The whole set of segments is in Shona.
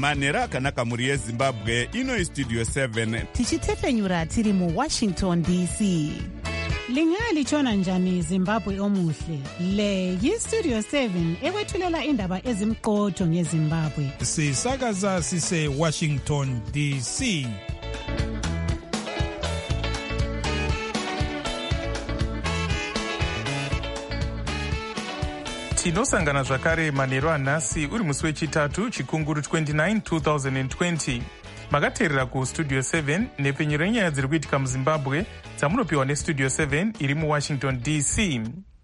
manhero akanaka mhuri yezimbabwe. Ino Studio 7 tichitepenyura tiri muWashington DC. Lingalitshona njani Zimbabwe omuhle? Le yiStudio 7 ekwethulela indaba ezimqotho ngeZimbabwe. Sisakaza sise Washington DC. Tinosangana zvakare manhero anhasi uri musi wechitatu chikunguru 29 2020. Makateerera kuStudio 7 nepenyero yenyaya dziri kuitika muZimbabwe dzamunopiwa neStudio 7 iri muWashington DC.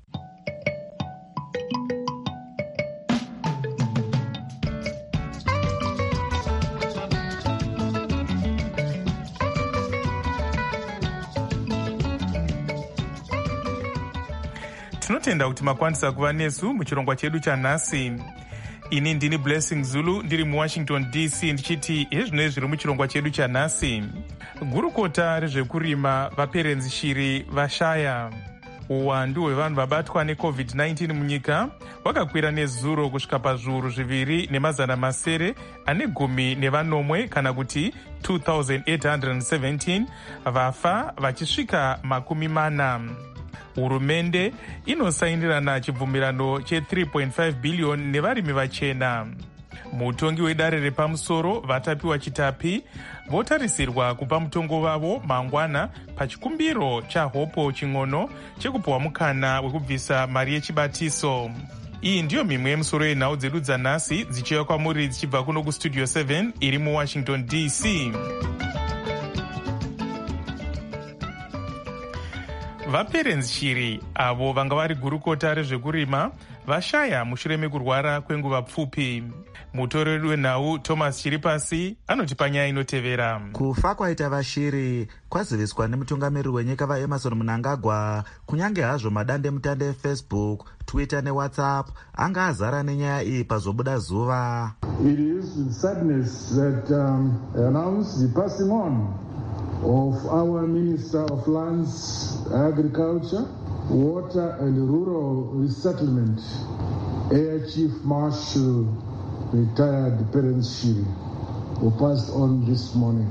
Tinotenda kuti makwanisa kuva nesu muchirongwa chedu chanhasi. Ini ndini Blessing Zulu ndiri muWashington DC ndichiti hezvino zviri muchirongwa chedu chanhasi. Gurukota rezvekurima vaperenzi shiri vashaya. Uwandu hwevanhu vabatwa neCovid-19 munyika hwakakwira nezuro kusvika pazviuru 2,910 kana kuti 2,817 vafa vachisvika 40. Hurumende inosainirana chibvumirano che$3.5 billion nevarimi vachena. Mutongi wedare repamusoro vatapiwa chitapi votarisirwa kupa mutongo wavo mangwana pachikumbiro chaHopo Ching'ono chekupiwa mukana wekubvisa mari yechibatiso. Iyi ndiyo mimwe yemusoro yenhau dzedu dzanhasi dzichiuya kwamuri dzichibva kuno kuStudio 7 iri muWashington DC. Vaperenzi shiri avo vanga vari gurukota rezvekurima vashaya mushure mekurwara kwenguva pfupi. Mutoreri wenhau Thomas Chiripasi anotipa nyaya inotevera. Kufa kwaita vashiri kwaziviswa nemutungamiriri wenyika vaEmerson Mnangagwa, kunyange hazvo madandemutande eFacebook, Twitter neWhatsApp anga azara nenyaya iyi pazobuda zuva. It is with sadness that announce the passing on of our Minister of Lands, Agriculture, Water and Rural Resettlement, Air Chief Marshal, retired Perence Shiri, who passed on this morning.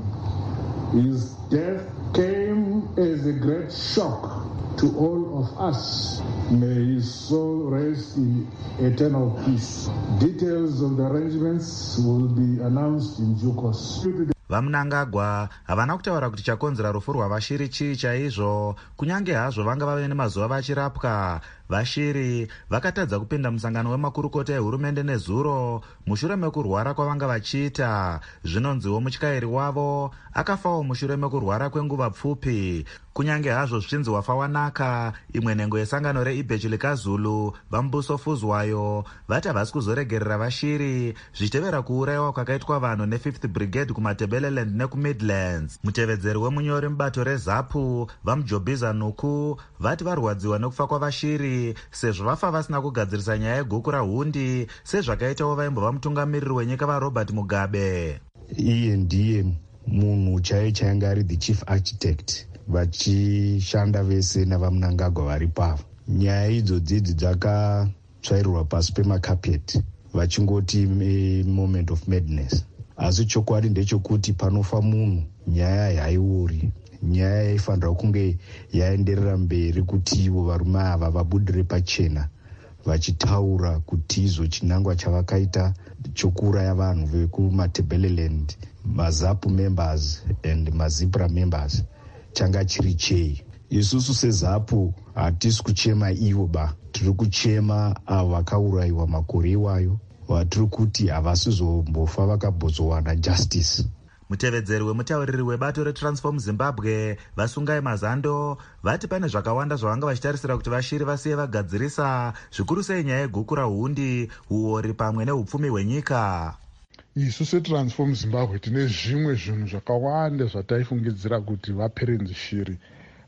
His death came as a great shock to all of us. May his soul rest in eternal peace. Details of the arrangements will be announced in due course. VaMnangagwa havana kutaura kuti chakonzera rufu rwavashiri chii chaizvo, kunyange hazvo vanga vave nemazuva vachirapwa. Vashiri vakatadza kupinda musangano wemakurukota ehurumende nezuro mushure mekurwara kwavanga vachiita. Zvinonziwo mutyairi wavo akafawo mushure mekurwara kwenguva pfupi. Kunyange hazvo zvichinzi wafa wanaka, imwe nhengo yesangano reIbhechi likaZulu vaMbuso Fuzwayo vati havasi kuzoregerera vashiri zvichitevera kuurayiwa kwakaitwa vanhu ne5th Brigade kuMatebeleland nekuMidlands. Mutevedzeri wemunyori mubato reZAPU vaMujobhiza Nuku vati varwadziwa nekufa kwavashiri sezvo vafa vasina kugadzirisa nyaya yeguku rahundi sezvakaitawo vaimbova mutungamiriri wenyika vaRobert Mugabe. Iye ndiye munhu chainge ari the chief architect vachishanda vese navaMnangagwa vari pavo. Nyaya idzodzi dzakatsvairirwa pasi pemakapeti vachingoti moment of madness. Asi chokwadi ndechekuti panofa munhu nyaya haiuri. Nyaya yaifanira kunge yaenderera mberi kuti ivo varume ava vabudire pachena vachitaura kuti izvo chinangwa chavakaita chokuuraya vanhu vekuMatebeleland, maZAPU members and maZIPRA members changa chiri chei. Isusu seZAPU hatisi kuchema ivo tiri kuchema avo vakaurayiwa makore iwayo, vatiri kuti havasizombofa vakabhozowana justice. Mutevedzeri wemutauriri webato reTransform Zimbabwe Vasungai Mazando vati pane zvakawanda zvavanga vachitarisira kuti vashiri vasiye vagadzirisa, zvikuru sei nyaya yeguku rahundi, uori pamwe neupfumi hwenyika. Isu seTransform Zimbabwe tine zvimwe zvinhu zvakawanda zvataifungidzira kuti vaperenzi shiri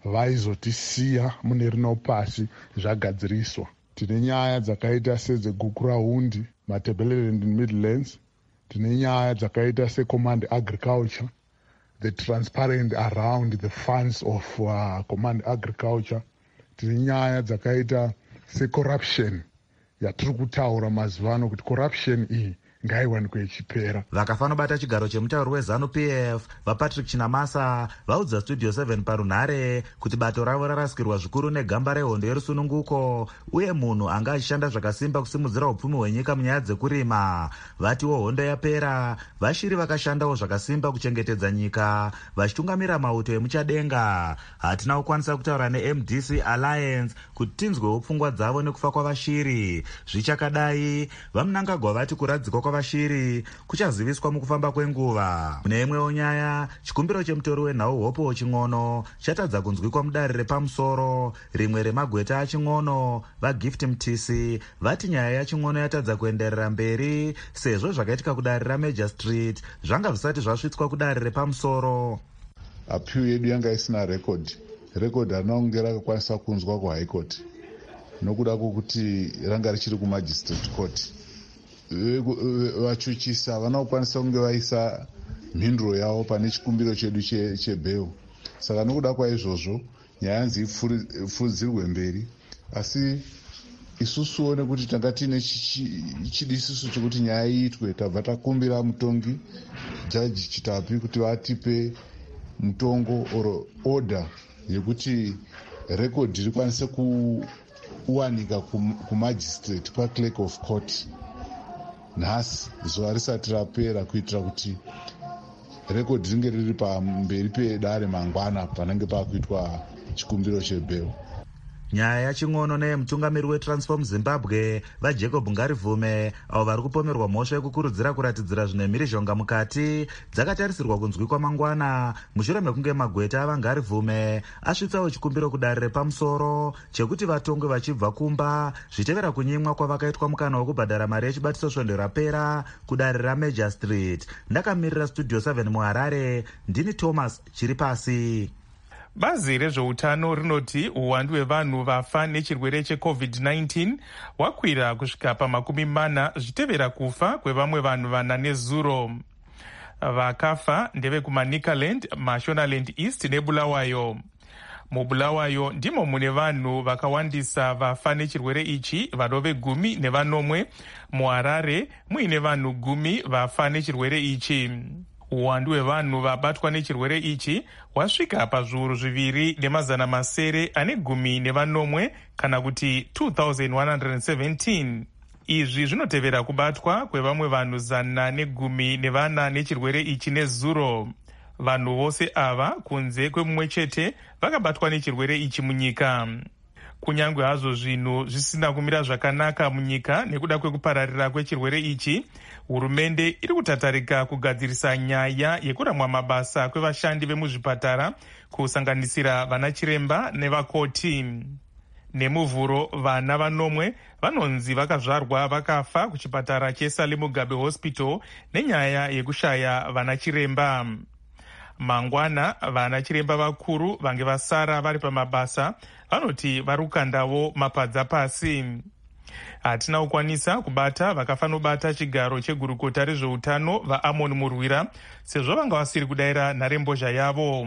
vaizotisiya mune rino pasi zvagadziriswa. Tine nyaya dzakaita sedzeguku rahundi, Matebeleland and Midlands. Tine nyaya dzakaita seCommand Agriculture, the transparent around the funds of Command Agriculture. Tine nyaya dzakaita secorruption yatiri kutaura mazuvano kuti corruption iyi ngaiwanikwe ichipera. Vakafanobata chigaro chemutauri weZANU-PF vaPatrick Chinamasa vaudza Studio 7 parunhare kuti bato ravo rarasikirwa zvikuru negamba rehondo yerusununguko uye munhu anga achishanda zvakasimba kusimudzira upfumi hwenyika munyaya dzekurima. Vatiwo hondo yapera, vashiri vakashandawo zvakasimba kuchengetedza nyika vachitungamira mauto emuchadenga. Hatina kukwanisa kutaura neMDC Alliance kuti tinzwewo pfungwa dzavo nekufa kwavashiri. Zvichakadai, vaMnangagwa vati kuradzikwa kwavashiri kuchaziviswa mukufamba kwenguva. Mune imwewo nyaya, chikumbiro chemutori wenhau Hope Ching'ono chatadza kunzwikwa mudare repamusoro. Rimwe remagweta aChing'ono, vaGift Mtisi, vati nyaya yaChing'ono yatadza kuenderera mberi sezvo zvakaitika kudare raMajor Street zvanga zvisati zvasvitswa kudare repamusoro. Appeal yedu yanga isina record harina kunge rakakwanisa kunzwa kuHigh Court nokuda kwokuti ranga richiri kuMagistrate Court. Vachuchisa havana kukwanisa kunge vaisa mhinduro yavo pane chikumbiro chedu chebail. Saka nokuda kwaizvozvo nyaya yanzi ipfudzirwe mberi, asi isusuwo nekuti tanga tiine chidisiso chekuti nyaya iitwe, tabva takumbira mutongi Jaji Chitapi kuti vatipe mutongo or order yekuti rekodhi rikwanise kuwanika kumagistrate kwaClerk of Court nhasi zuva risati rapera, kuitira kuti rekodhi ringe riri pamberi pedare mangwana panenge pakuitwa chikumbiro chebail. Nyaya yaChing'ono neyemutungamiri weTransform Zimbabwe vaJacob Ngarivume avo vari kupomerwa mhosva yekukurudzira kuratidzira zvine mhirizhonga mukati dzakatarisirwa kunzwikwa mangwana mushure mekunge magweta avaNgarivume asvitsawo chikumbiro kudare repamusoro chekuti vatongwe vachibva kumba zvichitevera kunyimwa kwavakaitwa mukana wekubhadhara mari yechibatiso svondo rapera kudare raMajor Street. Ndakamirira Studio 7 muHarare, ndini Thomas Chiripasi. Bazi rezveutano rinoti uwandu hwevanhu vafa nechirwere cheCovid-19 hwakwira kusvika pa40 zvitevera kufa kwevamwe vanhu 4 nezuro. Vakafa ndevekumaNicaland, Mashonaland East neBulawayo. MuBulawayo ndimo mune vanhu vakawandisa vafa nechirwere ichi, vadove 10. MuHarare muine vanhu 10 vafa nechirwere ichi. Uwandu hwevanhu vabatwa nechirwere ichi hwasvika pazviuru 2,910 kana kuti 2,117. Izvi zvinotevera kubatwa kwevamwe vanhu 114 nechirwere ichi nezuro. Vanhu vose ava kunze kwemumwe chete vakabatwa nechirwere ichi munyika. Kunyange hazvo zvinhu zvisina kumira zvakanaka munyika nekuda kwekupararira kwechirwere ichi, hurumende iri kutatarika kugadzirisa nyaya yekuramwa mabasa kwevashandi vemuzvipatara kusanganisira vanachiremba nevakoti. Nemuvhuro vana 4 vanonzi vakazvarwa vakafa kuchipatara cheSally Mugabe Hospital nenyaya yekushaya vanachiremba. Mangwana vanachiremba vakuru vange vasara vari pamabasa vanoti vari kukandawo mapadza pasi. Hatina kukwanisa kubata vakafanobata chigaro chegurukota rezveutano vaAmon Murwira sezvo vanga vasiri kudayira nharembozha yavo.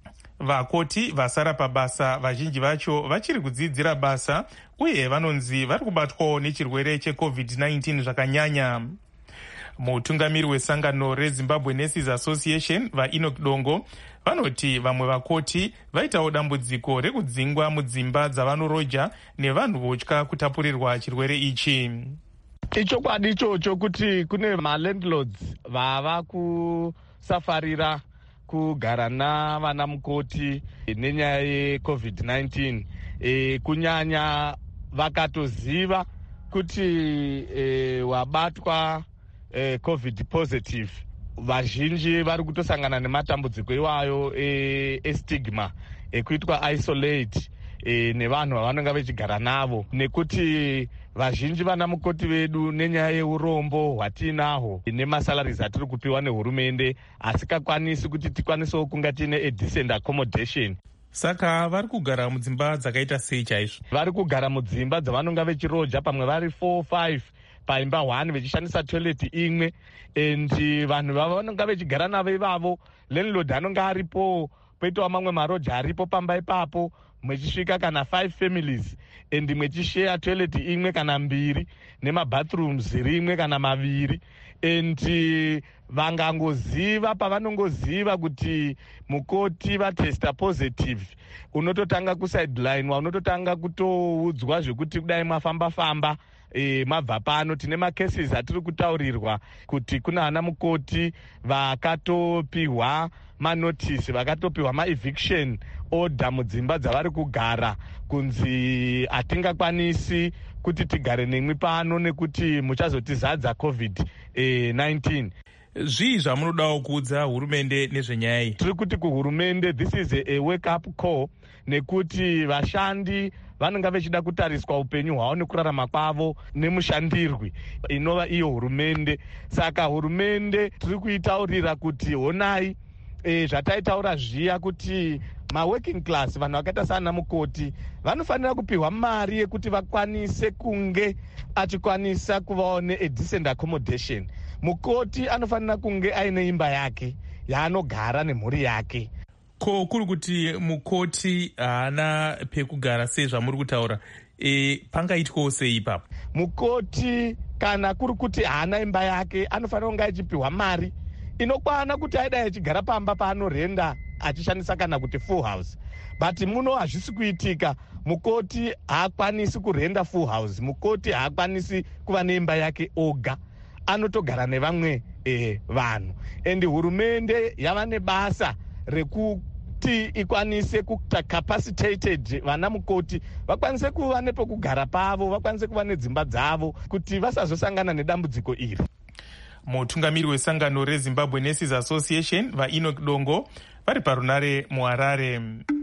Vakoti vasara pabasa vazhinji vacho vachiri kudzidzira basa uye vanonzi vari kubatwawo nechirwere cheCovid-19 zvakanyanya. Mutungamiri wesangano reZimbabwe Nurses Association vaEnoch Dongo vanoti vamwe vakoti vaitawo dambudziko rekudzingwa mudzimba dzavanoroja nevanhu votya kutapurirwa chirwere ichi. Ichokwadi ichocho kuti kune malandlords vava kusafarira kugara navana mukoti nenyaya yeCovid-19, kunyanya vakatoziva kuti wabatwa COVID positive. Vazhinji vari kutosangana nematambudziko iwayo estigma ekuitwa isolate nevanhu vavanenge vechigara navo, nekuti vazhinji vana mukoti vedu nenyaya yeurombo hwatinahwo nemasalaries atiri kupiwa nehurumende asikakwanisi kuti tikwanisewo kunga tiine decent accommodation. Saka vari kugara mudzimba dzakaita sei chaizvo? Vari kugara mudzimba dzavanonga vechiroja, pamwe vari 4-5 paimba 1 vechishandisa toilet imwe, and vanhu vava vanonga vechigara navo ivavo landlord anonga aripo, poitawo mamwe maroja aripo pamba ipapo, mwechisvika kana 5 families and mwechishare toilet imwe kana 2 nemabathrooms rimwe kana 2, and vangangoziva pavanongoziva kuti mukoti vatesta positive, unototanga kusideline, unototanga kutoudzwa zvekuti kudai mafamba-famba mabva pano. Tine macases atiri kutaurirwa kuti kuna ana mukoti vakatopiwa manotisi, vakatopiwa maeviction order mudzimba dzavari kugara, kunzi hatingakwanisi kuti tigare nemwi pano nekuti muchazotizadza COVID-19. Zvii zvamunodawo kuudza hurumende nezvenyaya iyi? Tiri kuti kuhurumende, this is a wake up call, nekuti vashandi vanenge vachida kutariswa upenyu hwavo nekurarama kwavo nemushandirwi inova iyo hurumende. Saka hurumende tiri kuitaurira kuti honai, zvataitaura zviya kuti maworking class, vanhu vakaita sana mukoti, vanofanira kupiwa mari yekuti vakwanise kunge achikwanisa kuvawo ne-decent accommodation. Mukoti anofanira kunge aine imba yake yaanogara nemhuri yake. Ko kuri kuti mukoti haana pekugara sezvamuri kutaura, pangaitwawo sei ipapo? Mukoti kana kuri kuti haana imba yake, anofanira kunge achipiwa mari inokwana kuti aidai achigara pamba paanorenda achishandisa kana kuti full house. But muno hazvisi kuitika. Mukoti haakwanisi kurenda full house, mukoti haakwanisi kuva neimba yake oga, anotogara nevamwe vanhu. And hurumende yava nebasa rekuti ikwanise kuta capacitated vana mukoti vakwanise kuva nepokugara pavo, vakwanise kuva nedzimba dzavo kuti vasazosangana nedambudziko iri. Mutungamiri wesangano reZimbabwe Nurses Association vaEnoch Dongo vari parunare muHarare.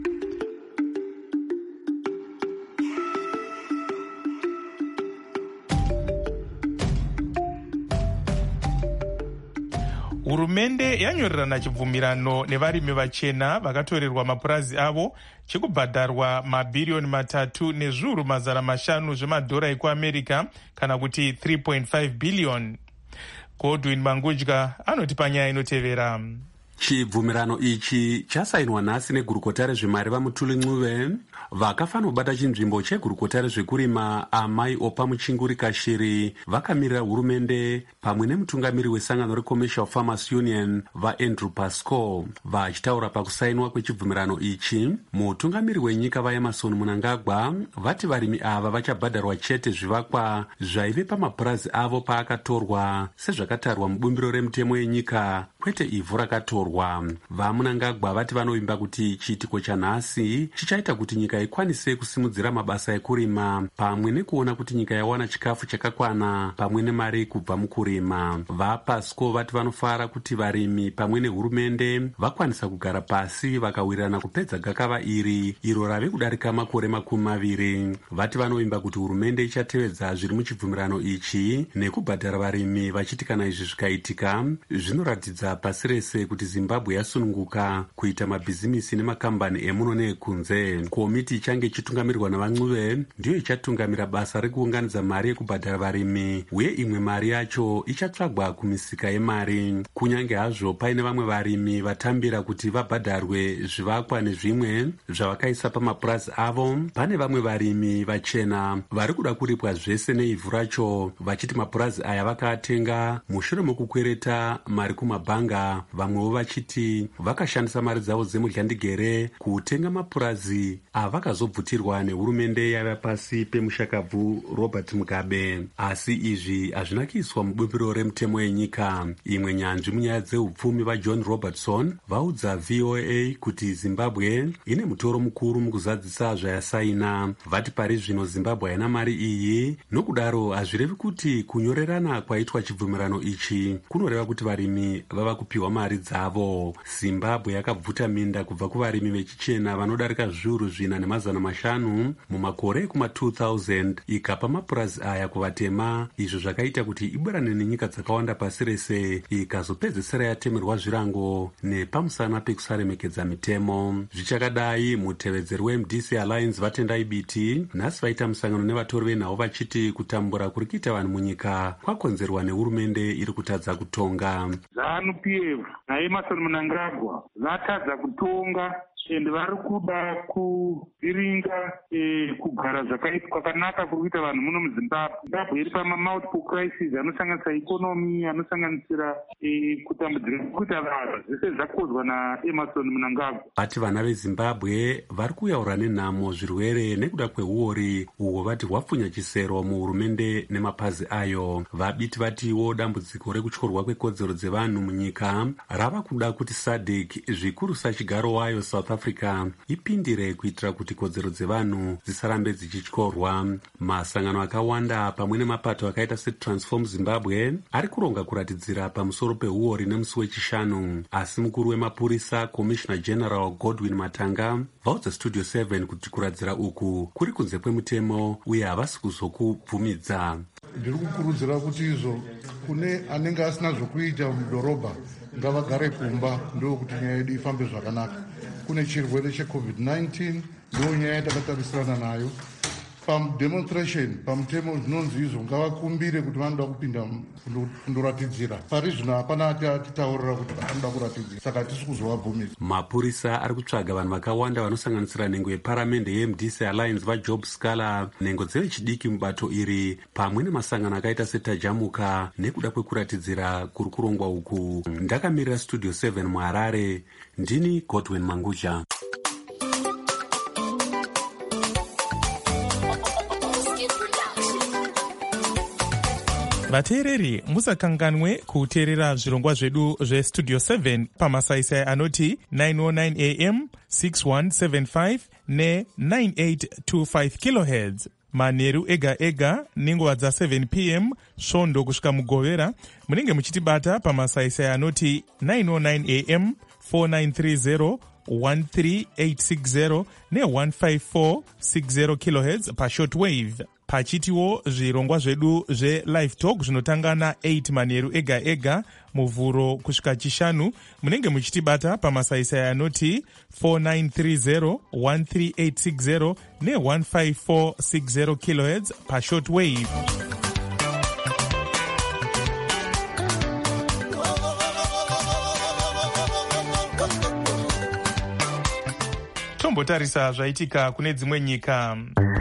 Hurumende yanyorerana chibvumirano nevarimi vachena vakatorerwa mapurazi avo chekubhadharwa mabhiriyoni 3.5 zvemadhora ekuAmerica, kana kuti 3.5 billion. Godwin Mangudya anoti panyaya inotevera. Chibvumirano ichi chasainwa nhasi negurukota rezvemari vaMutuli Ncube vakafanira kubata chinzvimbo chegurukota rezvekurima Amai Opa Muchinguri Kashiri vakamirira hurumende pamwe nemutungamiri wesangano reCommercial Farmers Union vaAndrew Pascoe. Vachitaura pakusainwa kwechibvumirano ichi, mutungamiri wenyika vaEmmerson Mnangagwa vati varimi ava vachabhadharwa chete zvivakwa zvaive pamapurazi avo paakatorwa sezvakatarwa mubumbiro remutemo yenyika, kwete ivhu rakatorwa. VaMnangagwa vati vanovimba kuti chiitiko chanhasi chichaita kuti nyika ikwanise kusimudzira mabasa ekurima pamwe nekuona kuti nyika yawana chikafu chakakwana pamwe nemari kubva mukurima. VaPasco vati vanofara kuti varimi pamwe nehurumende vakwanisa kugara pasi vakawirirana kupedza gakava iro rave kudarika makore 20. Vati vanovimba kuti hurumende ichatevedza zviri muchibvumirano ichi nekubhadhara varimi, vachiti kana izvi zvikaitika zvinoratidza pasi rese kuti Zimbabwe yasununguka kuita mabhizimisi nemakambani emuno neekunze. Komiti ichange ichitungamirwa navaNcube ndiyo ichatungamira basa rekuunganidza mari yekubhadhara varimi, uye imwe mari yacho ichatsvagwa kumisika yemari. Kunyange hazvo paine vamwe varimi vatambira kuti vabhadharwe zvivakwa nezvimwe zvavakaisa pamapurazi avo, pane vamwe varimi vachena vari kuda kuripwa zvese neivhu racho, vachiti mapurazi aya vakaatenga mushure mokukwereta mari kumabhanga, vamwewo vachiti vakashandisa mari dzavo dzemudyandigere kutenga mapurazi avakazobvutirwa nehurumende yava pasi pemushakabvu Robert Mugabe. Asi izvi hazvina kuiswa mubumbiro remutemo yenyika. Imwe nyanzvi munyaya dzeupfumi vaJohn Robertson vaudza VOA kuti Zimbabwe ine mutoro mukuru mukuzadzisa zvayasaina. Vati pari zvino Zimbabwe haina mari iyi, nokudaro hazvirevi kuti kunyorerana kwaitwa chibvumirano ichi kunoreva kuti varimi vava kupiwa mari dzavo. Zimbabwe yakabvuta minda kubva kuvarimi vechichena vanodarika zviuru 405 mumakore ekuma2000 ikapa mapurazi aya kuvatema, izvo zvakaita kuti iburane nenyika dzakawanda pasi rese ikazopedzesera yatemerwa zvirango nepamusana pekusaremekedza mitemo. Zvichakadai, mutevedzeri weMDC Alliance vatendai biti nhasi vaita musangano nevatori venhau vachiti kutambura kuri kuita vanhu munyika kwakonzerwa nehurumende iri kutadza kutonga. ZANU-PF naEmmerson Mnangagwa vatadza kutonga ende vari kuda kuviringa kugara zvakaitwa kwakanaka kuri kuita vanhu muno muzimbabwe. Zimbabwe iri pamamultiple crisis anosanganisira ikonomi, anosanganisira kutambudzika kuita vanhu, zvese zvakozwa naEmerson Mnangagwa. Vati vana veZimbabwe vari kuyaura nenhamo zvirwere nekuda kweuori uhwo vati hwapfunya chisero muhurumende nemapazi ayo. Vabiti vatiwo dambudziko rekutyorwa kwekodzero dzevanhu munyika rava kuda kuti SADC zvikuru sachigaro wayo South Africa ipindire kuitira kuti kodzero dzevanhu dzisarambe dzichityorwa. Masangano akawanda pamwe nemapato akaita seTransform Zimbabwe ari kuronga kuratidzira pamusoro peuori nemusi wechishanu, asi mukuru wemapurisa Commissioner General Godwin Matanga vaudza Studio 7 kuti kuradzira uku kuri kunze kwemutemo uye havasi kuzokubvumidza. Ndiri kukurudzira kuti izvo kune anenge asina zvokuita mudhorobha ngavagare kumba, ndokuti nyaya yedu ifambe zvakanaka. Kune chirwere cheCovid-19 ndo nyaya yatakatarisirana nayo. Pademonstration pamutemo zvinonzi izvo ngavakumbire kuti vanoda kupinda kundoratidzira. Pari zvino hapana atitaurira kuti vanoda kuratidzira, saka hatisi kuzovabvumidza. Mapurisa ari kutsvaga vanhu vakawanda vanosanganisira nhengo yeparamende yeMDC Alliance vaJob Scala, nhengo dzevechidiki mubato iri pamwe nemasangano akaita seTajamuka nekuda kwekuratidzira kuri kurongwa uku. Ndakamirira Studio 7 muHarare, ndini Godwin Manguja. vateereri musakanganwe kuteerera zvirongwa zvedu zvestudio 7 pamasaisai anoti 909 am 6175 ne9825 kilohertz manheru ega ega nenguva dza7 pm svondo kusvika mugovera. munenge muchitibata pamasaisai anoti 909 am 4930 13860 ne15460 kilohertz pashortwave. pachitiwo zvirongwa zvedu zvelive talk zvinotanga na8 manheru ega ega muvhuro kusvika chishanu. munenge muchitibata pamasaisai anoti 4930 13860 ne15460 kilohertz pashortwave. tombotarisa zvaitika kune dzimwe nyika.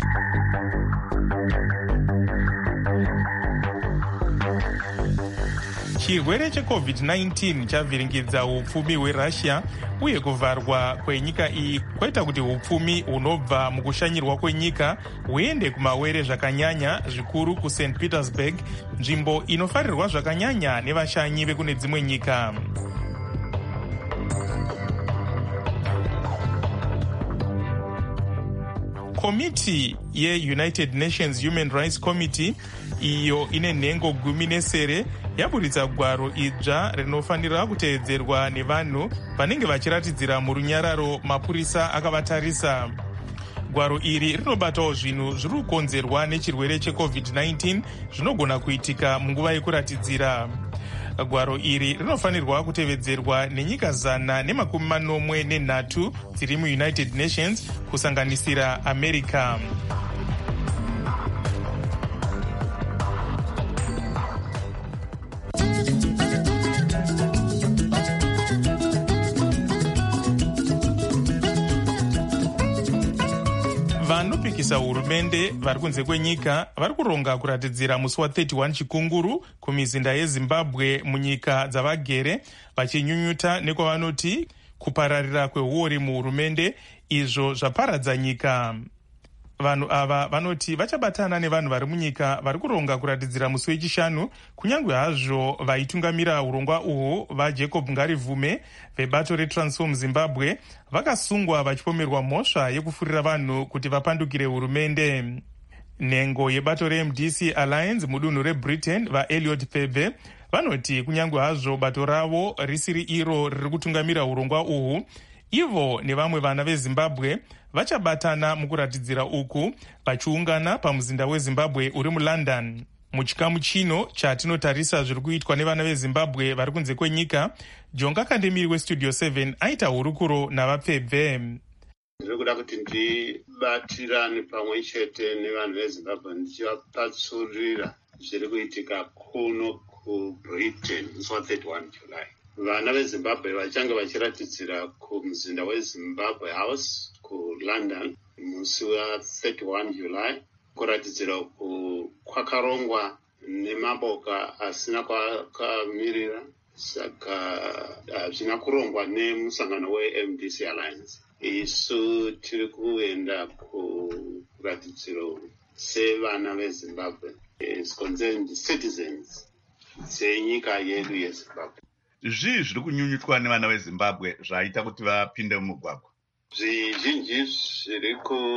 chirwere cheCovid-19 chavhiringidza upfumi hweRussia uye kuvharwa kwenyika iyi kwaita kuti upfumi hunobva mukushanyirwa kwenyika huende kumawere zvakanyanya, zvikuru kuSt Petersburg, nzvimbo inofarirwa zvakanyanya nevashanyi vekune dzimwe nyika. komiti yeUnited Nations Human Rights Committee iyo ine nhengo 10 yaburitsa gwaro idzva rinofanira kuteedzerwa nevanhu vanenge vachiratidzira murunyararo mapurisa akavatarisa. gwaro iri rinobatawo zvinhu zviri kukonzerwa nechirwere cheCovid-19 zvinogona kuitika munguva yekuratidzira. gwaro iri rinofanirwa kutevedzerwa nenyika 143 dziri muUnited Nations kusanganisira America. vanopikisa hurumende vari kunze kwenyika vari kuronga kuratidzira musi wa31 chikunguru kumizinda yeZimbabwe munyika dzavagere, vachinyunyuta nekwavanoti kupararira kweuori muhurumende izvo zvaparadza nyika. vanhu ava vanoti vachabatana nevanhu vari munyika vari kuronga kuratidzira musi wechishanu, kunyange hazvo vaitungamira urongwa uhwu vaJacob Ngarivume vebato reTransform Zimbabwe vakasungwa vachipomerwa mhosva yekufurira vanhu kuti vapandukire hurumende. nhengo yebato reMDC Alliance mudunhu reBritain vaEliot Pebe vanoti kunyange hazvo bato ravo risiri iro riri kutungamira urongwa uhwu, ivo nevamwe vana veZimbabwe vachabatana mukuratidzira uku vachiungana pamuzinda weZimbabwe uri muLondon. muchikamu chino chatinotarisa zviri kuitwa nevana veZimbabwe vari kunze kwenyika, Jonga Kandemiri weStudio 7 aita hurukuro navapfebve. ndiri kuda kuti ndibatirane pamwe chete nevanhu veZimbabwe ndichivapatsurira zviri kuitika kuno kuBritain musi wa31 July. vana vezimbabwe vachange vachiratidzira kumuzinda wezimbabwe house kulondon musi wa31 july kuratidzira kwakarongwa nemaboka asina kwakamirira saka zvina kurongwa nemusangano weMDC Alliance. Isu tiri kuenda kuratidziro sevana vezimbabwe as concerned citizens senyika yedu yezimbabwe. Zvii zviri kunyunyutwa nevana vezimbabwe zvaita kuti vapinde mumugwagwa? Zvizhinji zviri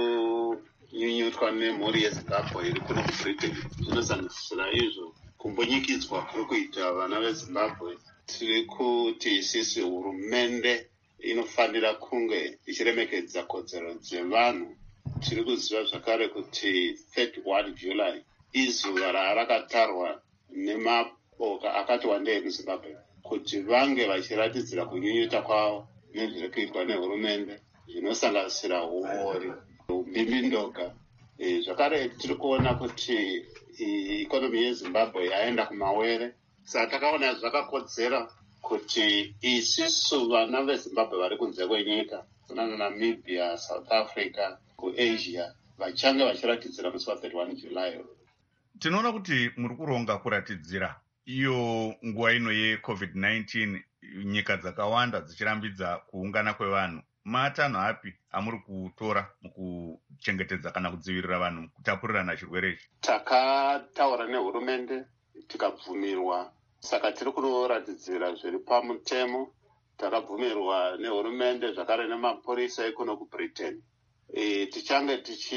kunyunyutwa nemhuri yezimbabwe iri kuno kubritain zvinosanganisira izvo kumbunyikidzwa kuri kuita vana vezimbabwe. Tiri kuti isisi hurumende inofanira kunge ichiremekedza kodzero dzevanhu. Tiri kuziva zvakare kuti 31 July izuva rakatarwa nemaboka akati wandei muzimbabwe kuti vange vachiratidzira kunyunyuta kwavo nezviri kuitwa nehurumende zvinosanganisira uori, umbimbidoga. Zvakare tiri kuona kuti ikonomi yezimbabwe yaenda kumawere. Saka takaona zvakakodzera kuti isusu vana vezimbabwe vari kunze kwenyika kunana Namibia, South Africa, kuAsia vachange vachiratidzira musi wa31 July. Tinoona kuti muri kuronga kuratidzira iyo nguva ino yeCovid-19 nyika dzakawanda dzichirambidza kuungana kwevanhu. Matanho api amuri kutora mukuchengetedza kana kudzivirira vanhu kutapurirana chirwere ichi? Takataura nehurumende tikabvumirwa, saka tiri kunoratidzira zviri pamutemo. Takabvumirwa nehurumende zvakare nemapurisa ekuno kuBritain. Tichange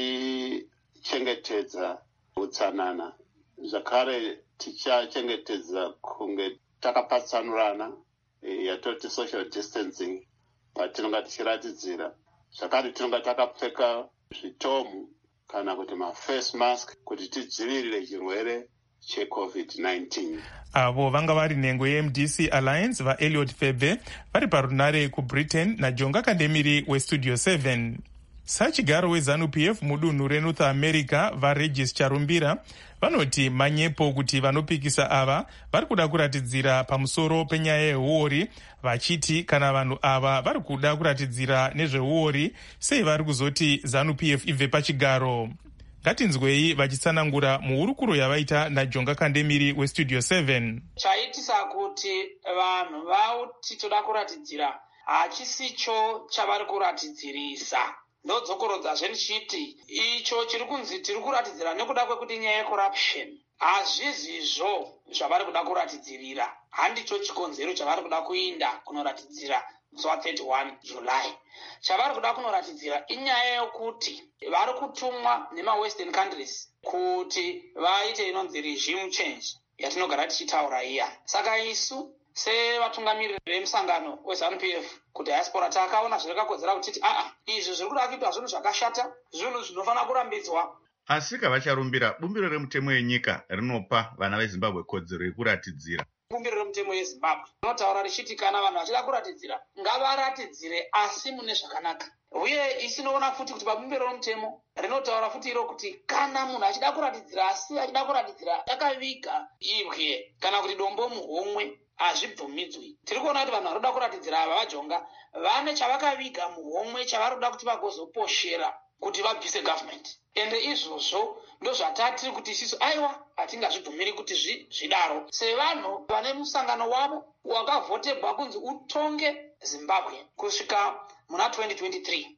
tichichengetedza utsanana, zvakare tichachengetedza kunge takapatsanurana, yatoti social distancing patinonga tichiratidzira. Zvakare tinonga takapfeka zvitomu kana kuti maface mask kuti tidzivirire chirwere cheCovid-19. Avo vanga vari nhengo yeMDC Alliance vaEliot Febe vari parunare kuBritain naJonga Kandemiri weStudio 7. Sachigaro weZANU-PF mudunhu reNorth America vaRegis Charumbira vanoti manyepo kuti vanopikisa ava vari kuda kuratidzira pamusoro penyaya yehuori, vachiti kana vanhu ava vari kuda kuratidzira nezveuori sei vari kuzoti ZANU-PF ibve pachigaro. Ngatinzwei vachitsanangura muhurukuro yavaita naJonga Kandemiri weStudio 7. Chaitisa kuti vanhu vauti toda kuratidzira hachisicho chavari kuratidzirisa. Ndodzokorodza ndichiti icho chiri kunzi tiri kuratidzira nekuda kwekuti nyaya yecorruption hazvizizvo zvavari kuda kuratidzirira. Handicho chikonzero chavari kuda kuinda kunoratidzira musi wa31 July. Chavari kuda kunoratidzira inyaya yokuti vari kutumwa nemawestern countries kuti vaite inonzi regime change yatinogara tichitaura iya. Saka isu sevatungamiriri vemusangano weZANU-PF kudiaspora takaona zvirikakodzera kutiti izvi zviri kuda kuitwa zvinhu zvakashata, zvinhu zvinofanira kurambidzwa. Asi kavacharumbira bumbiro remutemo yenyika rinopa vana veZimbabwe kodzero yekuratidzira. Bumbiro remutemo yeZimbabwe rinotaura richiti kana vanhu vachida kuratidzira ngavaratidzire asi mune zvakanaka. Uye isinoona futi kuti pabumbiro remutemo rinotaura futi iro kuti kana munhu achida kuratidzira asi achida kuratidzira akaviga ibwe kana kuti dombo muhomwe hazvibvumidzwi. Tiri kuona kuti vanhu varoda kuratidzira ava vaJonga vane chavakaviga muhomwe chavari kuda kuti vagozoposhera kuti vabvise government. Ende izvozvo ndozvatiri kuti isisu aiwa hatingazvibvumiri kuti zvidaro. Sevanhu vane musangano wavo wakavhotebwa kunzi utonge Zimbabwe kusvika muna 2023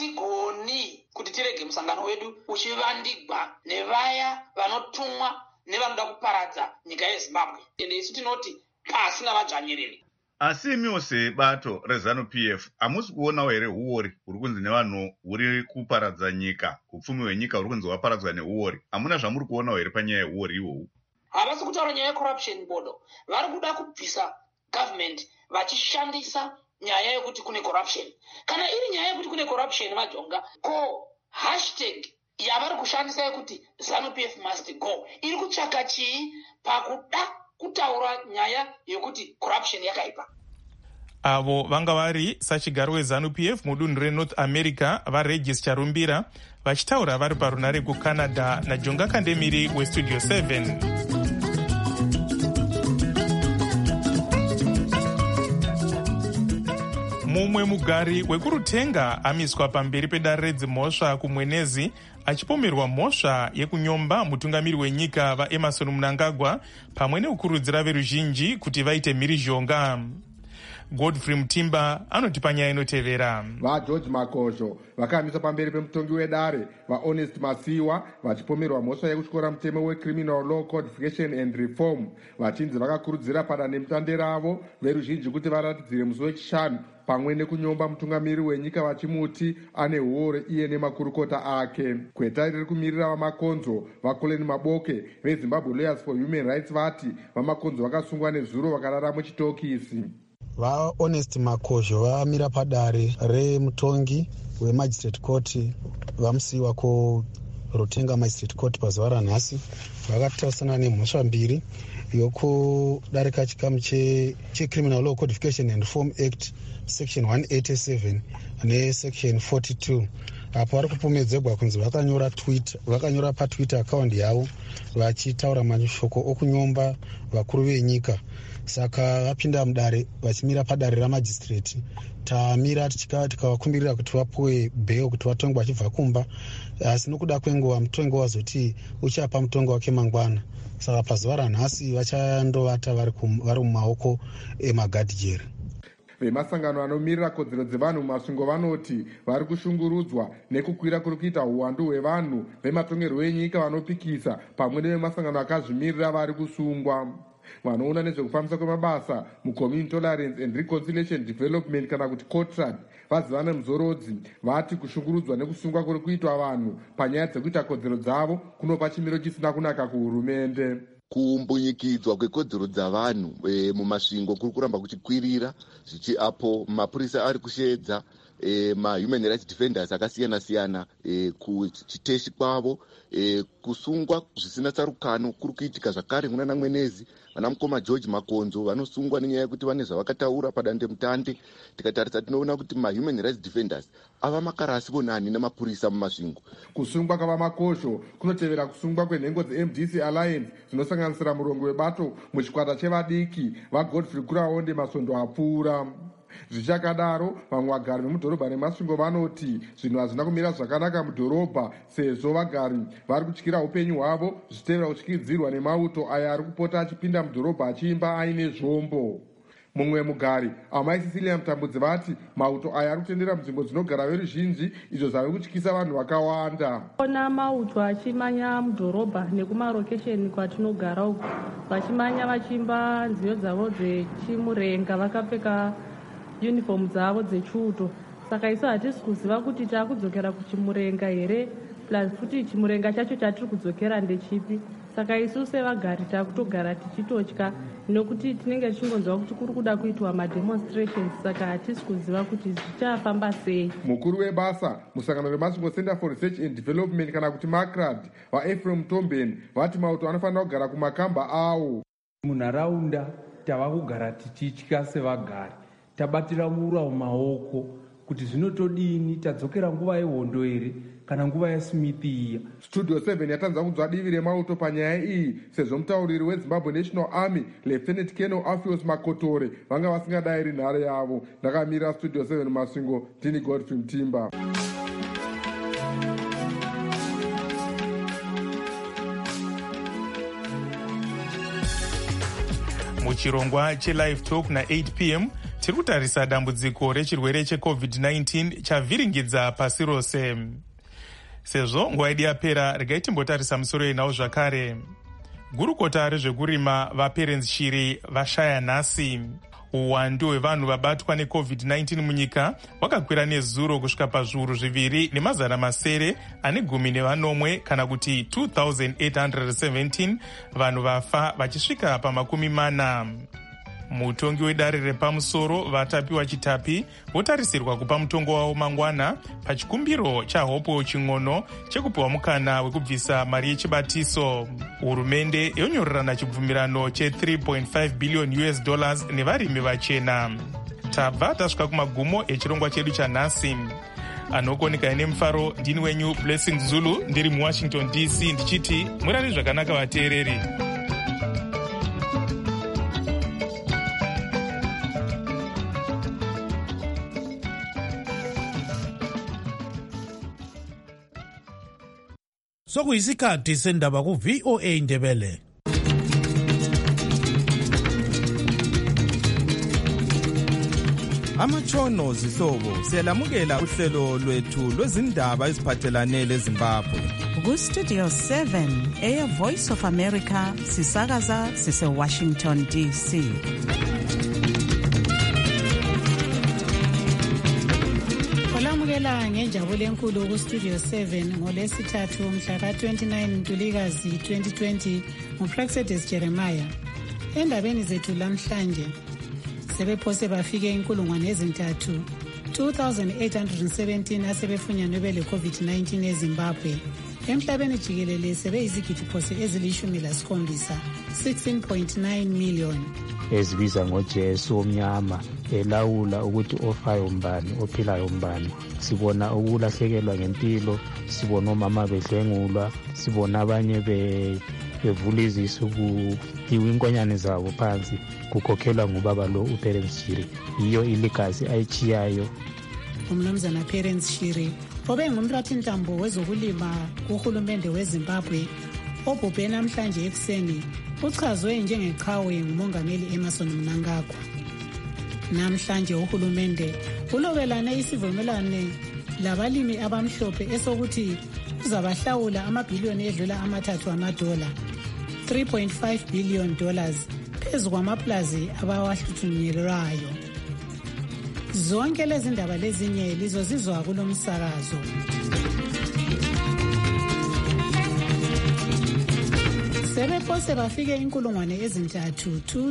hatigoni kuti tirege musangano wedu uchivandigwa nevaya vanotumwa nevanoda kuparadza nyika yeZimbabwe. Ende isu tinoti pasina vadzvanyiriri. Asi imiwo sebato reZANU-PF hamusi kuonawo here uori huri kunzi nevanhu huri kuparadza nyika, upfumi hwenyika huri kunzi hwaparadzwa neuori? Hamuna zvamuri kuonawo here panyaya yeuori iwohu? Havasi kutaura nyaya yecorruption bodo. Vari kuda kubvisa government vachishandisa nyaya yekuti kune corruption. Kana iri nyaya yekuti kune corruption maJonga, ko hashtag yavari kushandisa yekuti ZANU-PF must go iri kutsvaka chii pakuda kutaura nyaya yokuti corruption yakaipa? Avo vanga vari sachigaro weZANU-PF mudunhu reNorth America vaRegis Charumbira vachitaura vari parunare kuCanada naJonga Kandemiri weStudio 7. mumwe mugari wekurutenga amiswa pamberi pedare redzimhosva kumwenezi achipomerwa mhosva yekunyomba mutungamiri wenyika vaEmmerson Mnangagwa pamwe nekukurudzira veruzhinji kuti vaite mhirizhonga. Godfrey Mutimba anoti panyaya inotevera. VaGeorge Makosho vakamiswa pamberi pemutongi wedare vaHonest Masiwa vachipomerwa mhosva yekutyora mutemo weCriminal Law Codification and Reform vachinzi vakakurudzira padandemutande ravo veruzhinji kuti varatidzire musi wechishanu pamwe nekunyomba mutungamiri wenyika vachimuti ane huore iye nemakurukota ake. Kweta riri kumirira vamakonzo vaColin Maboke veZimbabwe Lawyers for Human Rights vati vamakonzo vakasungwa nezuro vakarara muchitokisi. VaHonest Makosho vamira padare remutongi wemagistrate court vamusiwa kurutenga magistrate court pazuva ranhasi. Vakatarisana nemhosva mbiri yokudarika chikamu cheCriminal Law Codification and Reform Act section 187 nesection 42. Apo vari kupomedzegwa kunzi vakanyora patwitter account yavo vachitaura mashoko okunyomba vakuru venyika. Saka vapinda mudare vachimira padare ramagistrate. Tamira tikavakumbirira kuti vapuwe bheo kuti vatongwe vachibva kumba, asi nokuda kwenguva mutongi wazoti uchapa mutongo wake mangwana. Saka pazuva ranhasi vachandovata vari mumaoko emagadhijeri. Vemasangano anomirira kodzero dzevanhu mumasvingo vanoti vari kushungurudzwa nekukwira kuri kuita uwandu hwevanhu vematongerwo enyika vanopikisa pamwe nevemasangano akazvimirira vari kusungwa. Vanoona nezvekufambisa kwemabasa muCommunity Tolerance and Reconciliation Development kana kuti COTRAD vazivana muzorodzi vati kushungurudzwa nekusungwa kuri kuitwa vanhu panyaya dzekuita kodzero dzavo kunopa chimiro chisina kunaka kuhurumende. Kumbunyikidzwa kwekodzero dzavanhu mumasvingo kuri kuramba kuchikwirira apo mapurisa ari kusheedza human rights defenders akasiyana siyana kuchiteshi kwavo. Kusungwa zvisina tsarukano kuri kuitika zvakare munana Mwenezi. Vanamukoma George Makonzo vanosungwa nenyaya yekuti vane zvavakataura padandemutande. Tikatarisa tinoona kuti human rights defenders ava makarasi vonani namapurisa mumasvingo. Kusungwa kwavamakosho kunotevera kusungwa kwenhengo dzeMDC Alliance dzinosanganisira murongo webato muchikwata chevadiki vaGodfrey Kuraonde Masondo apfuura. Zvichakadaro vamwe vagari vemudhorobha nemasvingo vanoti zvinhu hazvina kumira zvakanaka mudhorobha sezvo vagari vari kutyira upenyu hwavo zvichitevera kutyidzirwa nemauto aya ari kupota achipinda mudhorobha achiimba aine zvombo. Mumwe mugari Amai Cecilia Mutambudzi vati mauto aya ari kutendera munzvimbo dzinogara veruzhinji izvo zvave kutyisa vanhu vakawanda. Ona mauto achimanya mudhorobha nekumarokesheni kwatinogara uku vachimanya vachiimba nziyo dzavo dzechimurenga vakapfeka uniform dzavo dzechuto. Saka isu hatisi kuziva kuti taakudzokera kuchimurenga here plus futi chimurenga chacho chatiri kudzokera ndechipi. Saka isu sevagari taakutogara tichitotya nokuti tinenge tichingonzwa kuti kuri kuda kuitwa mademonstrations. Saka hatisi kuziva kuti zvichafamba sei. Mukuru webasa musangano remasvingo Center for Research and Development kana kuti MACRAD vaEphraim Tomben vati mauto anofanira kugara kumakamba awo. Munharaunda tava kugara tichitya sevagari. Tabatira mura mumaoko kuti zvinotodini, tadzokera nguva yehondo here kana nguva yaSmith iya. Studio 7 yatanza kunzwa divi remauto panyaya iyi sezvo mutauriri weZimbabwe National Army Lieutenant Colonel Alpheus Makotore vanga vasingadayiri nhare yavo. Ndakamira Studio 7 masvingo ndini Godfrey Mutimba. Muchirongwa cheLive Talk na8 p.m. tiri kutarisa dambudziko rechirwere cheCovid-19 chavhiringidza pasi rose. Sezvo nguva yedu yapera, regai timbotarisa musoro yenhau zvakare. Gurukota rezvekurima vaPerens Shiri vashaya nhasi. Uwandu hwevanhu vabatwa neCovid-19 munyika hwakakwira nezuro kusvika pazviuru 2,910 kana kuti 2,817 vanhu vafa vachisvika pa40. Mutongi wedare repamusoro vatapiwa chitapi votarisirwa kupa mutongo wavo mangwana pachikumbiro chaHopo Ching'ono chekupiwa mukana wekubvisa mari yechibatiso. Hurumende yonyorerana chibvumirano che$3.5 billion nevarimi vachena. Tabva tasvika kumagumo echirongwa chedu chanhasi. Anokoneka nemufaro ndini wenyu Blessing Zulu ndiri muWashington DC ndichiti murare zvakanaka vateereri. Sokuyisikhathi sendaba ku VOA Indebele. Amatshono zihlobo siyalamukela uhlelo lwethu lwezindaba eziphathelane leZimbabwe. Ku Studio 7 Air Voice of America sisakaza sise Washington DC. Olamukela ngenjabulo enkulu ku Studio 7 ngolesithathu mhla ka-29 Ntulikazi 2020 nguPraxedis Jeremiah. Endabeni zethu lamhlanje sebephose bafike inkulungwane ezintathu 2,817 asebefunyanwe bele COVID-19 eZimbabwe. Emhlabeni jikelele sebeyizigidi phose ezili-17 16.9 million. Ezibiza ngoJesu omnyama elawula ukuthi ofayo mbani ophilayo mbani. Sibona ukulahlekelwa ngempilo, sibona omama bedlwengulwa, sibona abanye bevula izisu inkonyane zabo phansi kukhokhelwa ngubaba lo uPerence Shiri. Iyo ilegacy ayichiyayo. Umnumzana Perence Shiri obengumrathintambo wezokulima kuhulumende weZimbabwe obhubhe namhlanje ekuseni uchazwe njengeqhawe ngumongameli Emmerson Mnangagwa. Namhlanje uhulumende ulobelane isivumelwano labalimi abamhlophe esokuthi uzabahlawula amabhiliyoni edlula $3 $3.5 billion phezu kwamaplazi abawahluthungelwayo. Zonke lezi ndaba lezinye lizozizwa kulo msakazo. Sebephose bafike inkulungwane ezintathu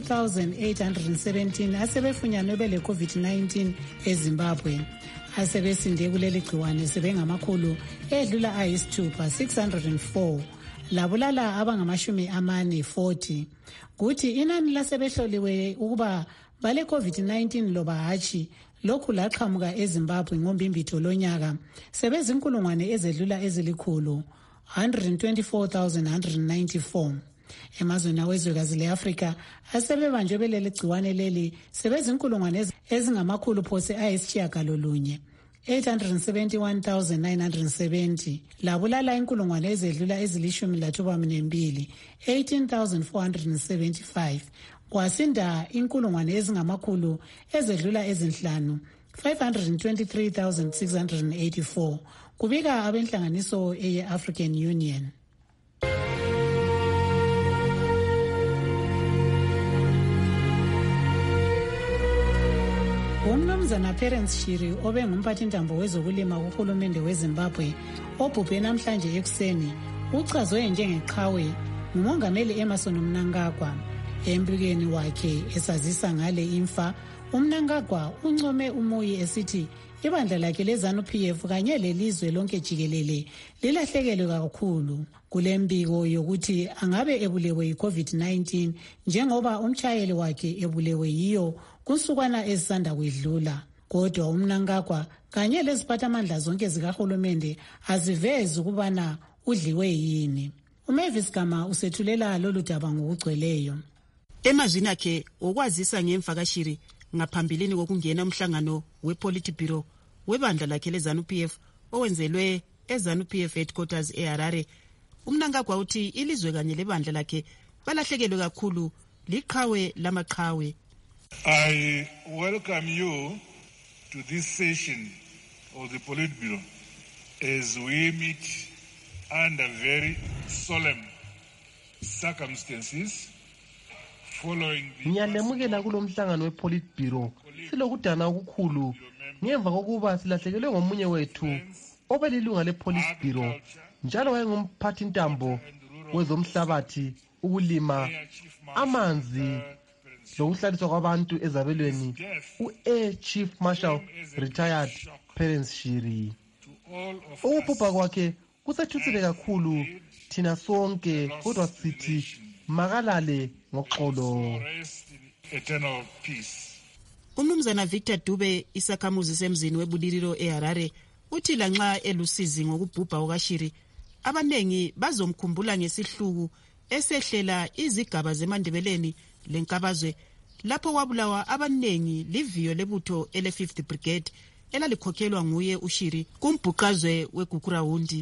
2,817 asebefunyanwe bele COVID-19 eZimbabwe. Asebesinde kuleli gciwane sebengamakhulu edlula ayisithupha 604 labulala abangama-40. Kuthi inani lasebehloliwe ukuba bale COVID-19 loba hatshi lokhu laqhamuka eZimbabwe ngombimbitho lonyaka sebezinkulungwane ezedlula ezilikhulu 124,194. Emazweni awezwekazi le-Afrika asebebanjwe beleli gciwane leli sebezinkulungwane ezingamakhulu phose ayisitshiyagalolunye 871,970 labulala inkulungwane ezedlula ezili-12 18,475 kwasinda inkulungwane ezingamakhulu ezedlula ezinhlanu 523,684 kubika abenhlanganiso ye-African Union. Umnumzana Perence Shiri obengumphathintambo wezokulima kuhulumende weZimbabwe obhubhe namhlanje ekuseni uchazwe njengeqhawe ngumongameli Emmerson Mnangagwa. Embikweni wakhe esazisa ngale imfa, uMnangagwa uncome umoya esithi ibandla lakhe leZANU-PF kanye lelizwe lonke jikelele lilahlekelwe kakhulu kulembiko yokuthi angabe ebulewe yi-COVID-19 njengoba umtshayeli wakhe ebulewe yiyo kusukwana ezisanda kwedlula. Kodwa uMnangagwa kanye leziphathamandla zonke zikahulumende azivezi ukubana udliwe yini. uMavis Gama usethulela lolu daba ngokugcweleyo. Emazwini akhe okwazisa ngemva kaShiri ngaphambilini kokungena umhlangano wePolitburo webandla lakhe leZANU-PF owenzelwe eZANU-PF headquarters eHarare, uMnangagwa uthi ilizwe kanye lebandla lakhe balahlekelwe kakhulu liqhawe lamaqhawe. I welcome you to this session of the Politburo as we meet under very solemn circumstances. Ngiyalemukela kulo mhlangano wePolitburo silokudana okukhulu ngemva kokuba silahlekelwe ngomunye wethu obelilunga lePolitburo njalo wayengumphathintambo wezomhlabathi, ukulima, amanzi lokuhlaliswa kwabantu ezabelweni, u-Air Chief Marshal Retired Perence Shiri. Ukubhubha kwakhe kusethuthile kakhulu thina sonke, kodwa sithi makalale ngoxolo. Umnumzana Victor Dube, isakhamuzi semzini webulililo eHarare, uthi lanxa elusizi ngokubhubha okaShiri, abanengi bazomkhumbula ngesihluku esehlela izigaba zeMandebeleni lenkabazwe lapho wabulawa abanengi liviyo lebutho ele-5th Brigade elalikhokhelwa nguye uShiri kumbhuqazwe weGugurawundi.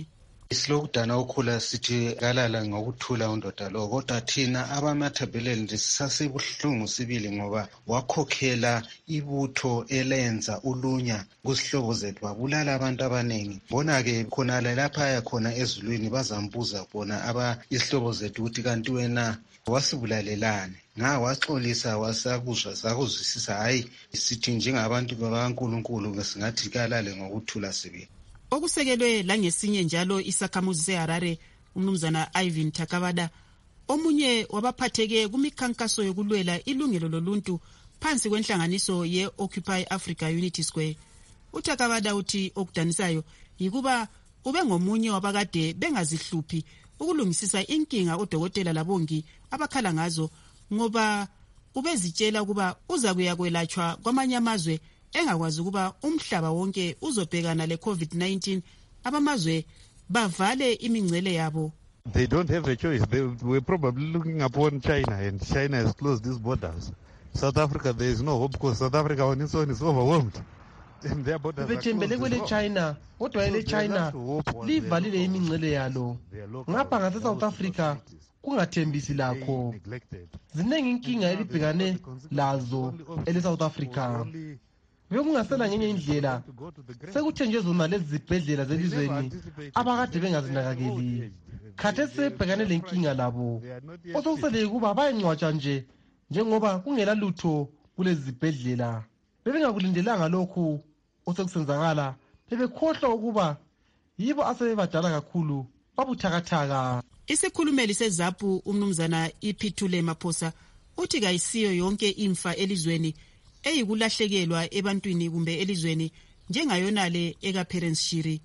Isilokudana ukhula sithi kalala ngokuthula undoda lo, kodwa thina abamathebeleni sisasebuhlungu sibili ngoba wakhokhela ibutho elenza ulunya kuzihlobo zethu, wabulala abantu abaningi. Bona-ke khonala lapha khona ezulwini bazambuza bona izihlobo zethu ukuthi kanti wena wasibulalelani. Waxolisa wasakuzwa sakuzwisisa, hayi sithi njengabantu bakaNkulunkulu singathi kalale ngokuthula sibili. Okusekelwe langesinye njalo isakhamuzi seHarare, umnumzana Ivan Takabada, omunye wabaphatheke kumikhankaso yokulwela ilungelo loluntu phansi kwenhlanganiso ye-Occupy Africa Unity Square. UTakabada uthi okudanisayo yikuba ube ngomunye wabakade bengazihluphi ukulungisisa inkinga odokotela labongi abakhala ngazo, ngoba ubezitshela ukuba uza kuyakwelatshwa kwamanye amazwe engakwazi ukuba umhlaba wonke uzobhekana le-COVID-19, abamazwe bavale imingcele yabo. They don't have a choice. They were probably looking upon China, and China has closed these borders. South Africa, there is no hope because South Africa on its own is overwhelmed. Bethembele kwele China, kodwa ele China livalile imingcele yalo. Ngapha ngase South Africa kungathembisi lakho. Ziningi inkinga elibhekane lazo ele South Africa. Bekungasela ngenye indlela sekuthenjezwe imali ezibhedlela zelizweni abakade bengazinakakeli. Khathesi sebhekane lenkinga labo, osokusele kuba bayengcwatsha nje njengoba kungela lutho kulezi zibhedlela. Bebengakulindelanga lokhu osekusenzakala, bebekhohlwa ukuba yibo asebebadala kakhulu babuthakathaka. Isikhulumeli seZAPU umnumzana Iphithule Maphosa uthi kayisiyo yonke imfa elizweni eyikulahlekelwa ebantwini kumbe elizweni njengayonale ekaPerence Shiri.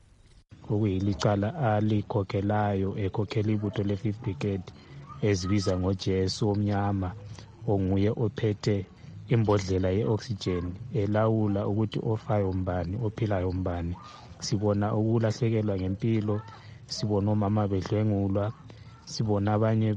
Okuyilicala alikhokhelayo ekhokhela ibutho le-5th Brigade ezibiza ngoJesu omnyama, onguye ophethe imbodlela ye-oxygen elawula ukuthi ofayo mbani ophilayo mbani. Sibona ukulahlekelwa ngempilo, sibona omama bedlwengulwa, sibona abanye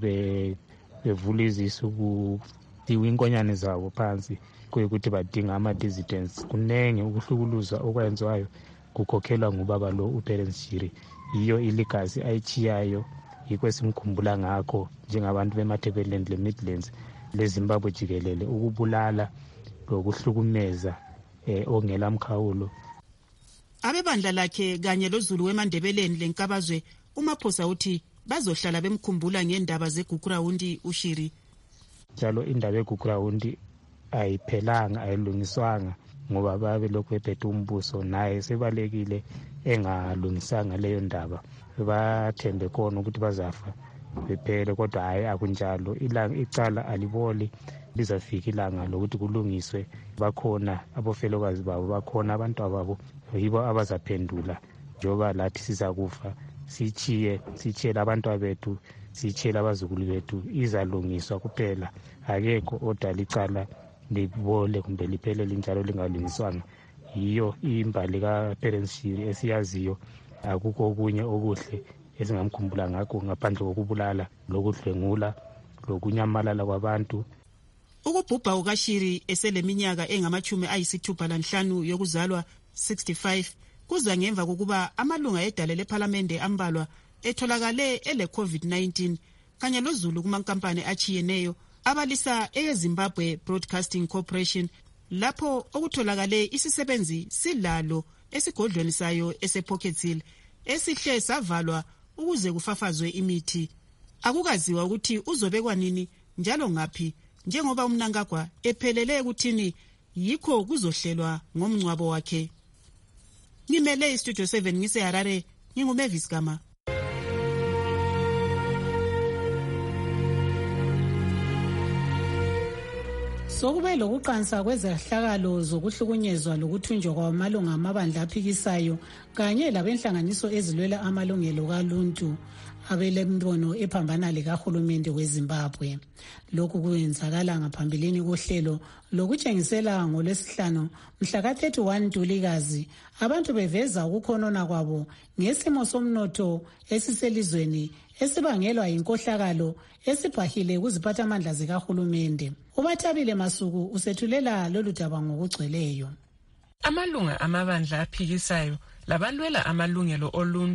bevula izisu kutiwa inkonyane zabo phansi kuyikuthi badinga ama-dissidents. Kunenge ukuhlukuluza okwenziwayo kukhokhelwa ngubaba lo uPerence Shiri. Yiyo iligazi ayichiyayo, yikho esimkhumbula ngakho njengabantu bemathebeleland le-Midlands leZimbabwe jikelele, ukubulala lokuhlukumeza ongela mkhawulo. Abebandla lakhe kanye loZulu weMandebeleni lenkabazwe uMaphosa uthi bazohlala bemkhumbula ngendaba zeGugurawundi uShiri. Njalo indaba yeGugurawundi ayiphelanga, ayilungiswanga ngoba babe lokhu bephethe umbuso, naye sebalekile engalungisanga leyo ndaba. Bathembe khona ukuthi bazafa bephele, kodwa hayi akunjalo. Icala aliboli, lizafika ilanga lokuthi kulungiswe. Bakhona abofelokazi babo, bakhona abantu ababo, yibo abazaphendula njengoba lathi sizakufa. Sitshiyele abantu bethu, sitshiyele abazukulu bethu, izalungiswa kuphela. Akekho odala icala libole kumbe liphelele njalo lingalungiswanga. Yiyo imbali kaPerence Shiri esiyaziyo. Akukho okunye okuhle esingamkhumbula ngakho ngaphandle kokubulala, lokudlwengula, lokunyamalala kwabantu. Ukubhubha kukaShiri eseleminyaka engama-65 yokuzalwa, 65, kuza ngemva kokuba amalunga edale lephalamende ambalwa etholakale ele-COVID-19 kanye loZulu kumankampani achiyeneyo abalisa eyeZimbabwe Broadcasting Corporation, lapho okutholakale isisebenzi silalo esigodlweni sayo esePocket Hill esihle savalwa ukuze kufafazwe imithi. Akukaziwa ukuthi uzobekwa nini njalo ngaphi, njengoba uMnangagwa ephelele ekuthini yikho kuzohlelwa ngomngcwabo wakhe. Ngimele iStudio 7 ngiseHarare, nginguMavis Gama. Sokube lokuqansa kwezehlakalo zokuhlukunyezwa lokuthunjwa kwamalunga amabandla aphikisayo kanye labenhlanganiso ezilwela amalungelo kaluntu abelembono ephambana likahulumende weZimbabwe. Lokhu kwenzakala ngaphambilini kohlelo lokutshengisela ngolwesihlanu mhla ka-31 Ntulikazi abantu beveza ukukhonona kwabo ngesimo somnotho esiselizweni esibangelwa yinkohlakalo esibhahile kuziphathamandla zikahulumende. uBathabile Masuku usethulela lolu daba ngokugcweleyo. Amalunga amabandla aphikisayo labalwela amalungelo oluntu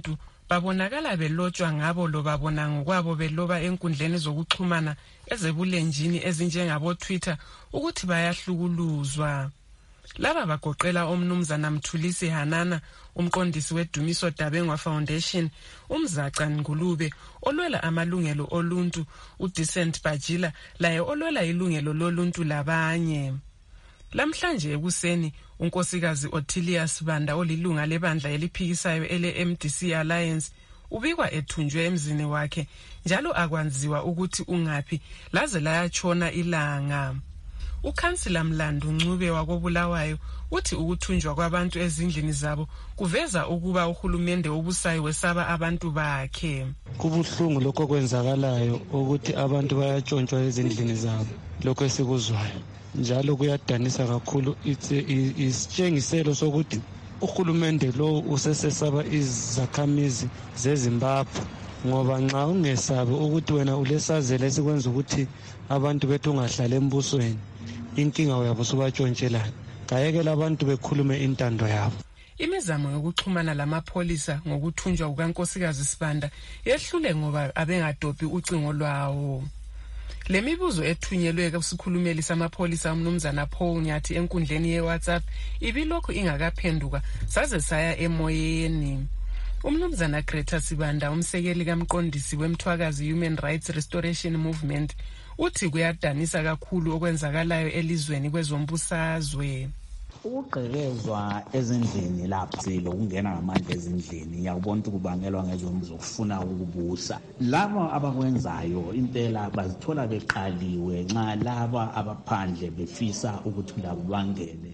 babonakala belotshwa ngabo lo babona ngokwabo beloba enkundleni zokuxhumana ezebulenjini ezinjengabo Twitter ukuthi bayahlukuluzwa. Laba bagoqela omnumzana Mthulisi Hanana, umqondisi weDumiso Dabengwa Foundation, umzaca Ngulube olwela amalungelo oluntu, uDecent Bajila laye olwela ilungelo loluntu labanye. Lamhlanje ekuseni unkosikazi Ottilia Sibanda olilunga lebandla eliphikisayo ele-MDC Alliance ubikwa ethunjwe emzini wakhe njalo akwanziwa ukuthi ungaphi laze layatshona ilanga. Ukhansila Mlando Ncube wakobulawayo uthi ukuthunjwa kwabantu ezindlini zabo kuveza ukuba uhulumende obusayo wesaba abantu bakhe. Kubuhlungu lokho kwenzakalayo ukuthi abantu bayatshontshwa ezindlini zabo, lokho esikuzwayo njalo kuyadanisa kakhulu. Isitshengiselo sokuthi uhulumende lo usesesaba izakhamizi zeZimbabwe, ngoba nxa ungesabi ukuthi wena ulesazela esikwenza ukuthi abantu bethu ungahlala embusweni, inkinga uyabo subatshontshela. Kayekela abantu bekhulume intando yabo. Imizamo yokuxhumana lamapholisa ngokuthunjwa kukankosikazi Sibanda yehlule ngoba abengadophi ucingo lwawo. Le mibuzo ethunyelwe kusikhulumeli samapholisa umnumzana Paul Nyathi enkundleni yeWhatsApp ibilokhu ingakaphenduka saze saya emoyeni. Umnumzana Greta Sibanda, umsekeli kamqondisi wemthwakazi Human Rights Restoration Movement, uthi kuyadanisa kakhulu okwenzakalayo elizweni kwezombusazwe. Ukugqekezwa ezindlini lapho lokungena ngamandla ezindlini yakubona ukuthi kubangelwa ngezombuzo ukufuna ukubusa. Laba abakwenzayo impela bazithola beqaliwe nxa laba abaphandle befisa ukuthi labo bangene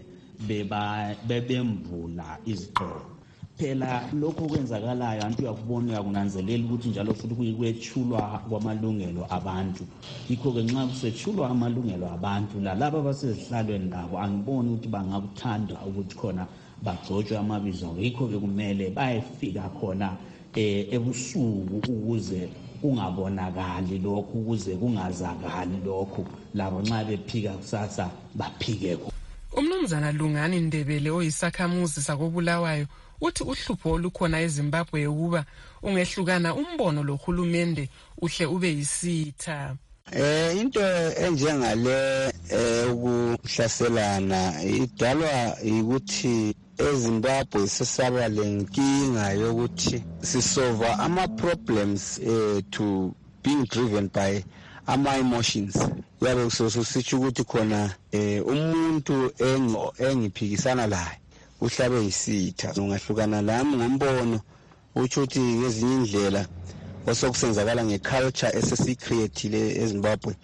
bebemvula izigqoko. Phela lokho kwenzakalayo antu yakubona uyakunanzelela ukuthi njalo futhi kuyikwethulwa kwamalungelo abantu. Yikho-ke nxa kusethulwa amalungelo abantu lalaba abasezihlalweni labo angiboni ukuthi bangakuthanda ukuthi khona bagcotshwe amabizo. Yikho-ke kumele bayefika khona ebusuku ukuze kungabonakali lokhu, ukuze kungazakali lokhu, labo nxa bephika kusasa baphike. Umnumzana Lungani Ndebele oyisakhamuzi sakobulawayo uthi uhlupho olukhona eZimbabwe ukuba ungehlukana umbono lohulumende uhle ube yisitha. Into enjengale ukuhlaselana idalwa ukuthi eZimbabwe sesaba lenkinga yokuthi sisolve ama problems to being driven by ama emotions. Yabe kusositsho ukuthi khona umuntu engiphikisana laye uhlabe isitha. Ungahlukana lami ngombono uthi ngezinye indlela osokusenzakala ngeculture esesicreatile eZimbabwe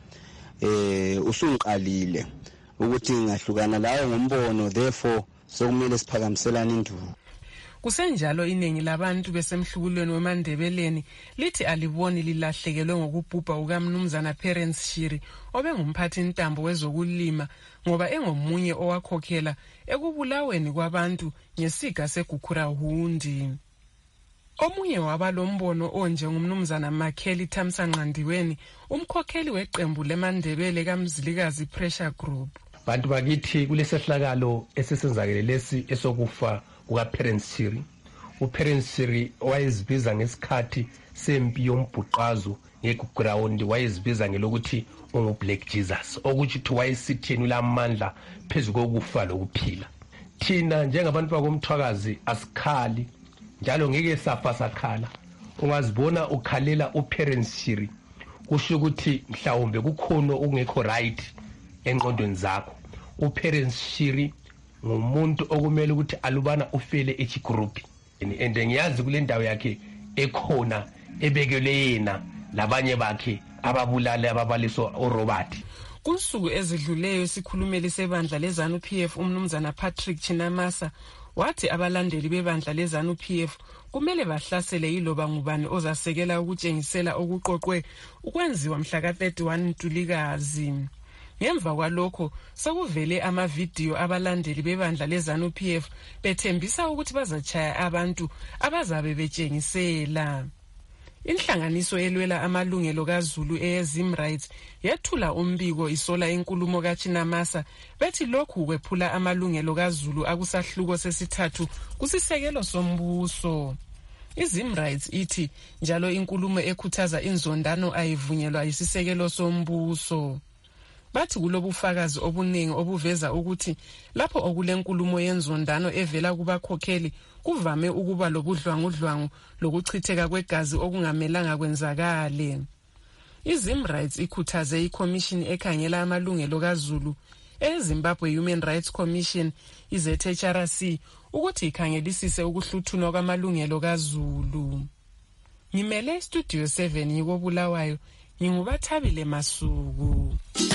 usungiqalile ukuthi ngahlukana lawo ngombono, therefore sokumele siphakamiselana induku. Kusenjalo iningi labantu besemhlukulweni weMandebeleni lithi aliboni lilahlekelwe ngokubhubha kukamnumzana Parents Shiri obengumphathi ntambo wezokulima ngoba engomunye owakhokhela ekubulaweni kwabantu ngesiga segukhura hundi. Omunye wabalombono onje ngumnumzana Makheli Thamsanqandiweni, umkhokheli weqembu leMandebele kaMzilikazi Pressure Group. Bantu bakithi kulesehlakalo esesenzakele lesi esokufa kukaParents Shiri. uParents Shiri wayezibiza ngesikhathi sempi yombhuqazo ngeground, wayezibiza ngelokuthi unguBlack Jesus, okuthi wayesitheni ulamandla phezu kokufa lokuphila. Thina njengabantu bakomthwakazi asikhali njalo ngeke safa sakhala. Ungazibona ukhalela uParents Shiri kusho ukuthi mhlawumbe kukhona okungekho right engqondweni zakho. uParents Shiri ngumuntu okumele ukuthi alubana ufele echigruppi, and ngiyazi kule ndawo yakhe ekhona ebekelwe yena labanye bakhe ababulale ababaliso uRobert. Kunsuku ezidluleyo isikhulumeli sebandla leZANU-PF umnumzana Patrick Chinamasa wathi abalandeli bebandla leZANU-PF kumele bahlasele yiloba ngubani ozasekela ukutshengisela okuqoqwe ukwenziwa mhla ka-31 Ntulikazi. Ngemva kwalokho sekuvele amavidiyo abalandeli bebandla leZANU-PF bethembisa ukuthi bazatshaya abantu abazabe betshengisela. Inhlanganiso elwela amalungelo kaZulu eyeZim Rights yethula umbiko isola inkulumo kaChinamasa bethi lokhu kwephula amalungelo kaZulu akusahluko sesithathu kusisekelo sombuso. iZimrights ithi njalo inkulumo ekhuthaza inzondano ayivunyelwa isisekelo sombuso. Bathi kulobufakazi obuningi obuveza ukuthi lapho okulenkulumo yenzondano evela kubakhokheli kuvame ukuba lobudlwangudlwangu lokuchitheka kwegazi okungamelanga kwenzakale. iZimrights ikhuthaze iCommission ekhangela amalungelo kaZulu eZimbabwe Human Rights Commission iZHRC ukuthi ikhangelisise ukuhluthunwa kwamalungelo kaZulu. Ngimele Studio 7 yikobulawayo, ngingubathabile Masuku.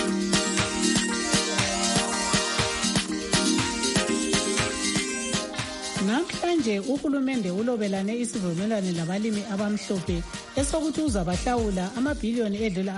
Namhlanje uhulumende ulobelane isivumelwano labalimi abamhlophe esokuthi uzabahlawula amabhiliyoni edlula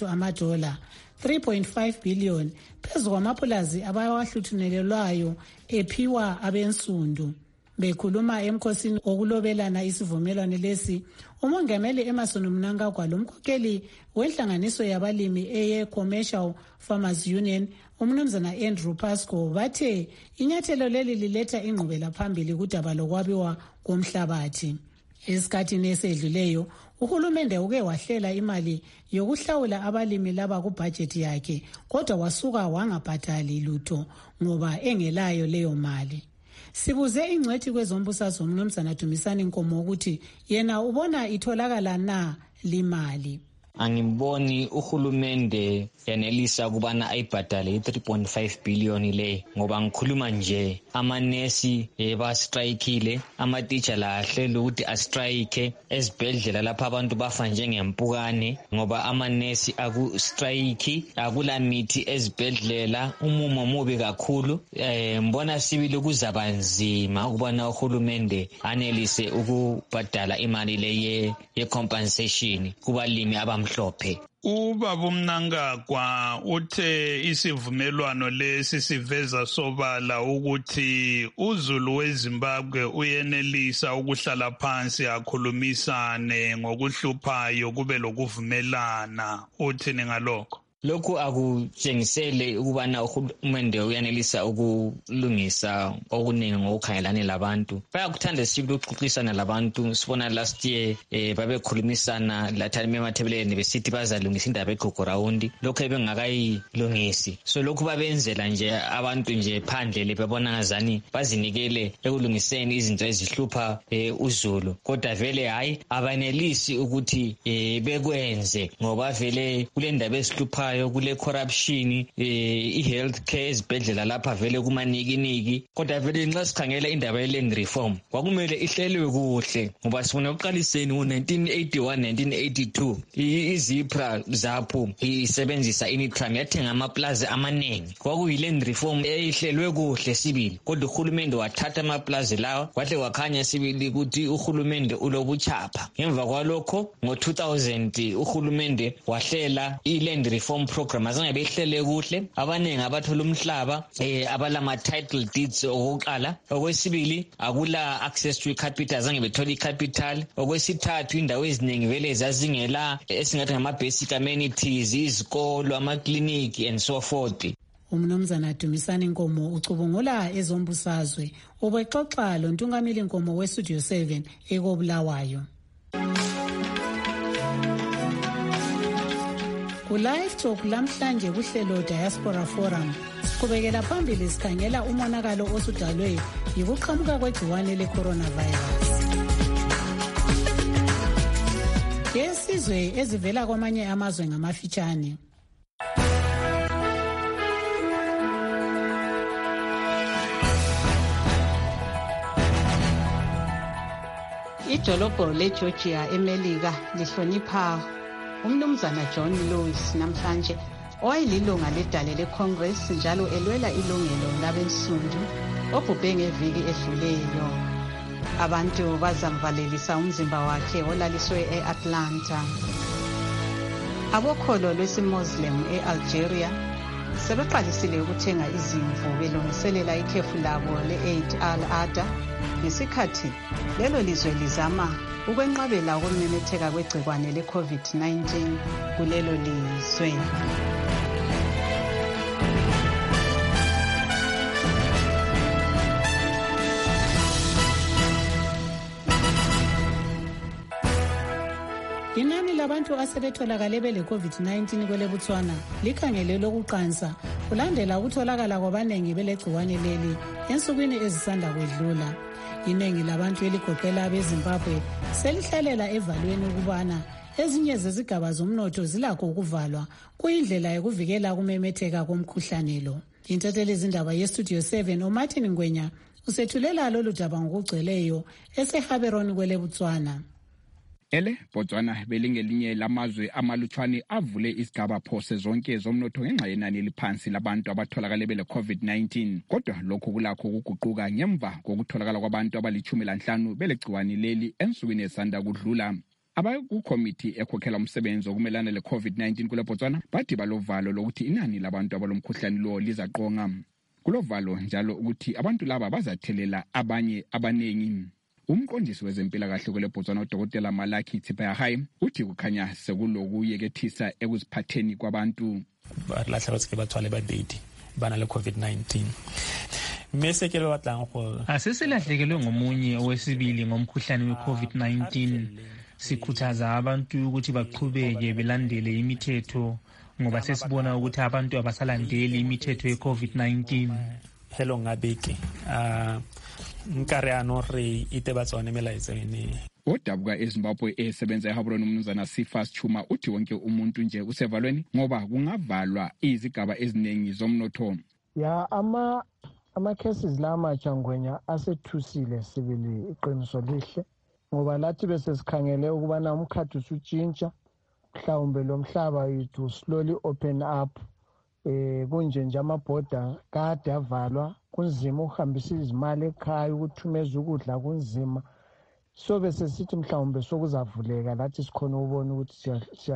$3 $3.5 billion phezu kwamapulazi abawahluthunelelwayo ephiwa abensundu. Bekhuluma emkhosini okulobelana isivumelwano lesi, umongameli Emmerson Mnangagwa lomkhokheli wenhlanganiso yabalimi eye-Commercial Farmers Union umnumzana Andrew Pascoe bathe inyathelo leli liletha ingqubela phambili kudaba lokwabiwa komhlabathi. Esikhathini esedluleyo uhulumende uke wahlela imali yokuhlawula abalimi laba kubhajethi yakhe, kodwa wasuka wangabhadali lutho ngoba engelayo leyo mali. Sibuze ingcwethi kwezombusazwe umnumzana Dumisani Nkomo ukuthi yena ubona itholakala na limali. Angiboni uhulumende yanelisa kubana ayibhadale i3.5 billion le, ngoba ngikhuluma nje amanesi bastrikile, amateacher la ahlela ukuthi astrike ezibhedlela lapha abantu bafa njengempukane ngoba amanesi akustrike, akula mithi ezibhedlela, umumo mubi kakhulu. Mbona sibili kuzaba nzima ukubana uhulumende anelise ukubhadala imali le ye compensation kubalimi abamhlophe. Ubaba Mnangagwa uthe isivumelwano lesi siveza sobala ukuthi uZulu weZimbabwe uyenelisa ukuhlala phansi akhulumisane ngokuhluphayo kube lokuvumelana. Uthini ngalokho? Lokhu akutshengisele ukubana uhulumende uyanelisa ukulungisa okuningi ngokukhangelane labantu. Bayakuthanda sibili ukuxoxisana labantu. Sibona last year babekhulumisana lathani emathebeleni besithi bazalungisa indaba eGogorawundi, lokho ebengakayilungisi. So lokhu babenzela nje abantu nje phandle bebona ngazani bazinikele ekulungiseni izinto ezihlupha uZulu, kodwa vele hayi abanelisi ukuthi bekwenze ngoba vele kule ndaba esihlupha kule corruption, i-health care ezibhedlela lapha vele kumanikiniki, kodwa vele nxa sikhangela indaba ye-land reform kwakumele ihlelwe kuhle ngoba sifuna uqaliseni ngo-1981-1982 izipra zapho isebenzisa initram yathenga amaplazi amaningi. Kwakuyi-land reform ehlelwe kuhle sibili, kodwa uhulumende wathatha amaplazi lawa wahle wakhanya sibili ukuthi uhulumende ulobuchapha. Ngemva kwalokho ngo-2000 uhulumende wahlela i-land reform program, azange behlele kuhle. Abaningi abathola umhlaba abalama title deeds okokuqala. Okwesibili akula access to capital, azange bethola icapital. Okwesithathu indawo eziningi vele zazingela esingathi ngama basic amenities, izikolo, amakliniki and so forth. Umnumzana Dumisani Nkomo ucubungula ezombusazwe ubexoxa lo Ntungamili Nkomo weStudio 7 ekobulawayo. Ku-Live Talk lamhlanje kuhlelo Diaspora Forum siqhubekela phambili sikhangela umonakalo osudalwe yikuqhamuka kwegciwane le-coronavirus. Yesizwe ezivela kwamanye amazwe ngamafitshane. Idolobho leGeorgia eMelika lihlonipha umnumzana John Lewis namhlanje owayelilunga ledale leCongress njalo elwela ilungelo labensundu obhubhe ngeviki edluleyo. Abantu bazamvalelisa umzimba wakhe olaliswe e-Atlanta. Abokholo lwesiMuslim e-Algeria sebeqalisile ukuthenga izimvu belungiselela ikhefu labo le-Eid al-Adha ngesikhathi lelo lizwe lizama ukwenqabela ukumemetheka kwegcikwane le-COVID-19 kulelo lizwe. Inani labantu asebetholakale bele-COVID-19 kwele Botswana likhangele lokuqansa kulandela ukutholakala kwabanengi belegciwane leli ensukwini ezisanda kwedlula. Iningi labantu eligoqela abeZimbabwe selihlalela evalweni ukubana ezinye zezigaba zomnotho zilakho ukuvalwa kuyindlela yokuvikela ukumemetheka komkhuhlane lo. Intatheli izindaba yestudio 7 uMartin Ngwenya usethulela lolu daba ngokugcweleyo eseHaberoni kwele Botswana. Botswana belingelinye lamazwe amalutshwane avule isigaba phose zonke zomnotho ngenxa yenani eliphansi labantu abatholakale bele COVID-19. Kodwa lokho kulakho ukuguquka ngemva kokutholakala kwabantu abali-15 belegciwane leli ensukwini esanda kudlula. Abakukomiti ekhokhela umsebenzi wokumelana le-COVID-19 kule Botswana bathi balovalo lokuthi inani labantu abalomkhuhlane lo lizaqonga. Kulovalo njalo ukuthi abantu laba bazathelela abanye abanengi. Umqondisi wezempilakahle kule Botswana uDokotela Malaki Tsipayahai uthi kukhanya sekulokuyekethisa ekuziphatheni kwabantu. Balahla batse bathwale ba date bana le COVID-19. Mesekelo batlang go aseselahlekelwe ngomunye owesibili ngomkhuhlane we-COVID-19. Sikhuthaza abantu ukuthi baqhubeke belandele imithetho ngoba sesibona ukuthi abantu abasalandeli imithetho ye-COVID-19. Hello ngabeke nkare ano re ite batsone melaitsene. Odabuka eZimbabwe esebenza eHaberoni umnumzana Sifas Chuma uthi wonke umuntu nje usevalweni ngoba kungavalwa izigaba eziningi zomnotho. Ya ama cases la amatsha Ngwenya asethusile sibili iqiniso lihle ngoba lathi bese sikhangele ukubana umkhathi usutshintsha mhlawumbe lo mhlaba yethu slowly open up kunje nje amabhoda kade avalwa kunzima ukuhambisa izimali ekhaya ukuthumeza ukudla kunzima so bese sithi mhlawumbe sokuzavuleka lathi sikhona ukubona ukuthi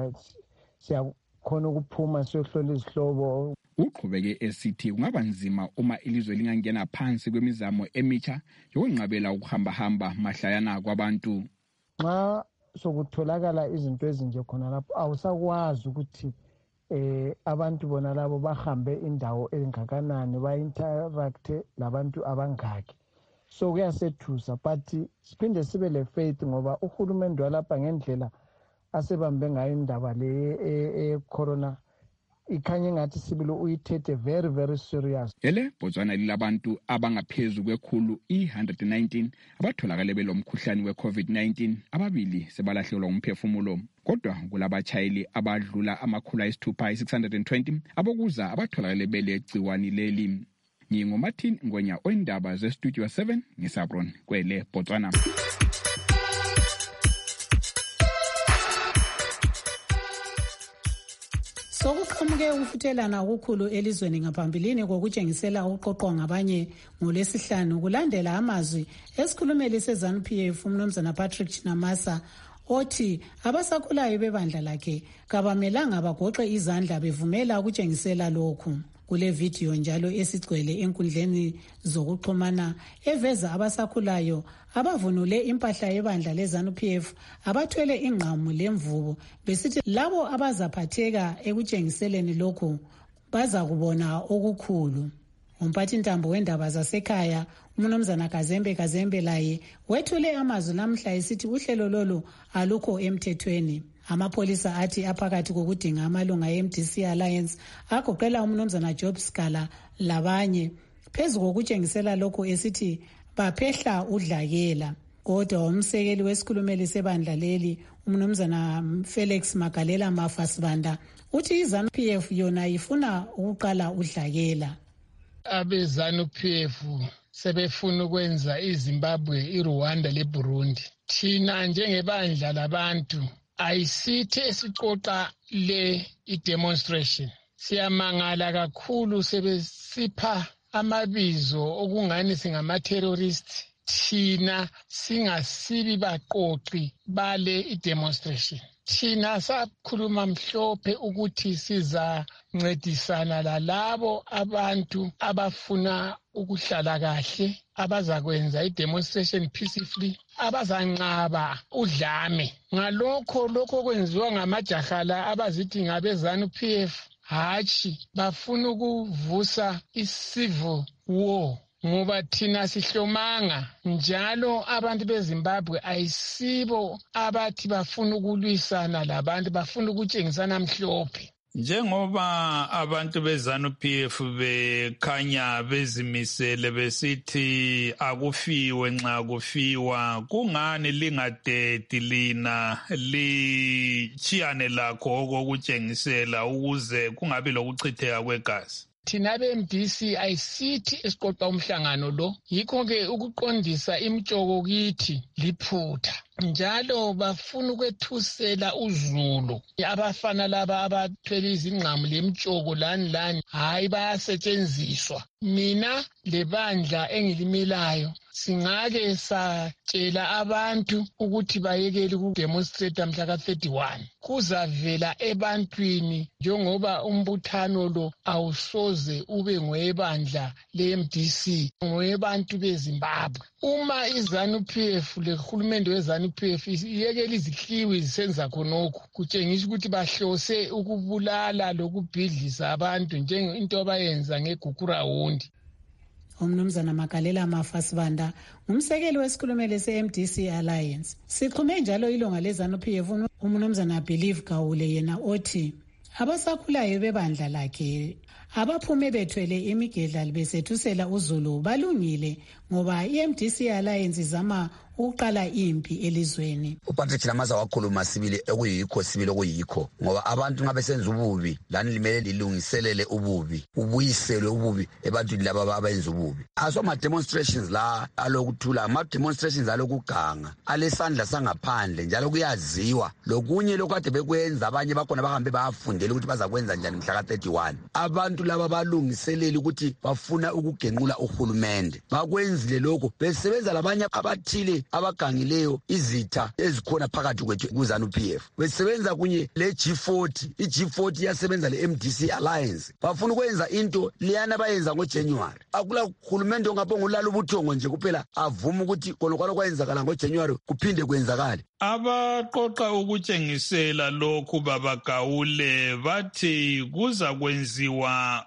siyakhona ukuphuma siyohlola izihlobo. Uqhubeke esithi kungaba nzima uma ilizwe lingangena phansi kwemizamo emitsha yokunqabela ukuhamba mahlayana kwabantu. Nxa sokutholakala izinto ezinje khona lapho awusakwazi ukuthi abantu bona labo bahambe indawo engakanani ba-interact labantu abangaki. So kuyasethusa but siphinde sibe le faith ngoba uhulumende walapha ngendlela asebambe ngayo indaba le corona ikhanye ngathi sibilo uyithethe very very serious. Botswana lilabantu abangaphezu kwekhulu i-119 abatholakale belomkhuhlane we-COVID-19 ababili sebalahlelwa umphefumulo. Kodwa kulabatshayeli abadlula amakhulu ayisithupha 620 abokuza abatholakale belegciwane leli. NginguMartin Ngwenya oindaba zestudio 7 ngeSabron kwele Botswana. Sokuqhamuke ukufuthelana okukhulu elizweni ngaphambilini kokutshengisela uqoqo ngabanye ngoLwesihlanu kulandela amazwi esikhulumeli seZANU-PF umnumzana Patrick Chinamasa othi abasakhulayo bebandla lakhe kabamelanga bagoqe izandla bevumela ukutshengisela lokhu. Kule video njalo esigcwele enkundleni zokuxhumana eveza abasakhulayo abavunule impahla yebandla leZANU-PF abathwele ingqamu lemvubo besithi labo abazaphatheka ekutshengiseleni lokhu baza kubona okukhulu. Umphathintambo wendaba zasekhaya umnumzana Kazembe laye wethule amazwi namhla esithi uhlelo lolu alukho emthethweni. Amapolisa athi aphakathi kokudinga amalunga e-MDC Alliance agoqela umnumzana Job Scala labanye phezu kokutshengisela lokho esithi baphehla udlakela. Kodwa umsekeli wesikhulumeli sebandla leli umnumzana Felix Magalela Mafasibanda uthi iZANU-PF yona ifuna ukuqala udlakela. AbeZANU-PF sebefuna ukwenza iZimbabwe, iRwanda leBurundi. Thina njengebandla labantu ayisithi esiqoqa le i-demonstration. Siyamangala kakhulu sebesipha amabizo okungani singama-terrorist. Thina singasibi baqoqi bale i-demonstration. Thina sakhuluma mhlophe ukuthi sizancedisana lalabo abantu abafuna ukuhlala kahle, abazakwenza i-demonstration peacefully, abazanqaba udlame. Lokho kwenziwa ngamajaha la abazithi ngabeZANU-PF hatshi bafuna ukuvusa i-civil war ngoba thina sihlomanga njalo abantu beZimbabwe ayisibo abathi bafuna ukulwisana labantu, bafuna ukutshengisana mhlophe. Njengoba abantu beZANU-PF bekhanya bezimisele besithi akufiwe nxa kufiwa, kungani lingadedi lina lichiyane lakho okokutshengisela ukuze kungabi lokuchitheka kwegazi? Thina be-MDC ayisithi esiqoqa umhlangano lo, yikho-ke ukuqondisa imitshoko kithi liphutha. Njalo bafuna ukwethusela uzulu, abafana laba abathwele izingqamu lemtshoko lani, hayi bayasetshenziswa. Mina lebandla engilimelayo singake satshela abantu ukuthi bayekele ukudemonstrate mhla ka-31. Kuzavela ebantwini njengoba umbuthano lo awusoze ube ngowebandla le-MDC, ngowebantu beZimbabwe. Uma iZANU-PF lehulumende weZANU-PF iyekele izihliwi zisenza khonokho, kutshengisa ukuthi bahlose ukubulala lokubhidlisa abantu njengento abayenza ngeGukurawundi. Umnumzana Makalela Mafasibanda ngumsekeli wesikhulumeli se-MDC Alliance. Sixhume njalo ilunga leZANU-PF umnumzana Believe Gawule, yena othi abasakhulayo bebandla lakhe abaphume bethwele imigedla besethusela uzulu balungile ngoba i-MDC Alliance izama ukuqala impi elizweni. uPatrick Lamaza wakhuluma sibili okuyikho ngoba abantu nxa besenza ububi lani limele lilungiselele ububi, ubuyiselwe ububi ebantwini laba abenza ububi. Asoma demonstrations la alokuthula, ama demonstrations alokuganga alesandla sangaphandle njalo kuyaziwa lokunye lokade bekwenza abanye bakhona bahambe bayafundela ukuthi bazakwenza njani mhla ka-31. Abantu laba balungiselele ukuthi bafuna ukugenqula uhulumende, bakwenzile lokho besebenza labanye abathile abagangileyo izitha ezikhona phakathi kwethu kuZANU-PF. Besebenza kunye le-G40, i-G40 yasebenza le-MDC Alliance, bafuna ukwenza into liyana bayenza ngoJanuary. Akula uhulumende ongabonga ulala ubuthongo nje kuphela avuma ukuthi konokwalo kwenzakala ngoJanuary kuphinde kwenzakale. Abaqoqa ukutshengisela lokhu babagawule bathi kuza kwenziwa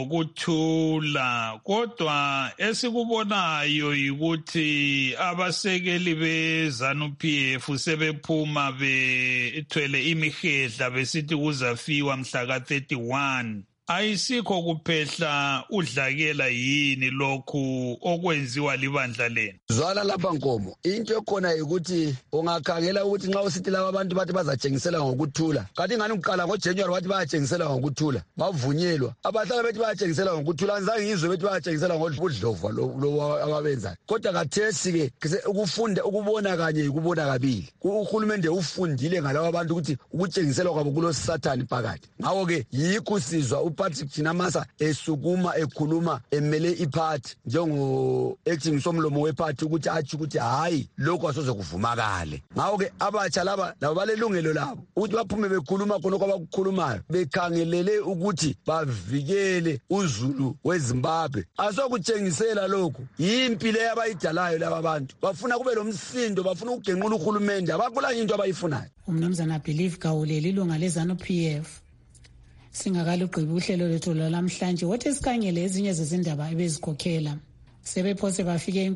ngokuthula, kodwa esikubonayo yikuthi abasekeli beZANU-PF sebephuma bethwele imihedla besithi kuzafiwa mhla ka-31. Ayisikho kuphehla udlakela yini lokhu okwenziwa libandla lenu? Zwala lapha Nkomo, into ekhona ukuthi ungakhangela ukuthi nxa usithi laba abantu bathi bazatshengisela ngokuthula, kanti ngani uqala ngoJanuary bathi bayatshengisela ngokuthula, bavunyelwa. Abahlala bethi bayatshengisela ngokuthula, anzange ngizwe bethi bayatshengisela ngobudlova lo ababenza. Kodwa kathesi ke ukufunda ukubona kanye ukubona kabili. Uhulumende ufundile ngalabo abantu ukuthi ukutshengisela kwabo kulo Sathani phakathi. Ngawo ke yikho sizwa uPatrick Chinamasa esukuma ekhuluma emele iphathi njengo acting somlomo wephathi ukuthi athi ukuthi hayi lokho asoze kuvumakale. Ngawo ke abatsha laba balelungelo labo ukuthi baphume bekhuluma khona kwabakukhulumayo bekhangelele ukuthi bavikele uzulu weZimbabwe. Asokutshengisela lokho impilo yabayidalayo laba bantu, bafuna kube lomsindo, bafuna ukugenqula uhulumende, abakulanye into abayifunayo. Umnumzana Believe Gawule ilunga leZANU-PF. Singakalugqiba uhlelo lethu lwalamhlanje wothi sikhangele ezinye zezindaba ebezikhokhela. Sebephose bafike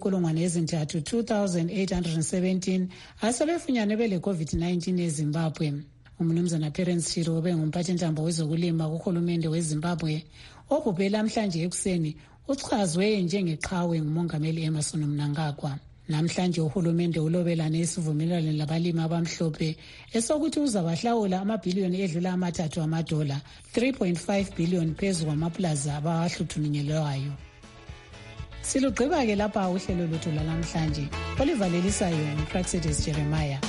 3,2817 asebefunyane bele COVID-19 eZimbabwe. Umnumzana Terence Shiri obengumphathintambo wezokulima kuhulumende weZimbabwe obhubhe namhlanje ekuseni uchazwe njengeqhawe ngumongameli Emmerson Mnangagwa. Namhlanje uhulumende ulobelane isivumelwano labalimi abamhlophe esokuthi uzabahlawula amabhiliyoni edlula $3 $, 3.5 billion phezu kwamaplaza abawahluthunyelwayo. Silugqiba-ke lapha uhlelo lwethu lwalamhlanje. Olivalelisayo nguPraxedis Jeremiah.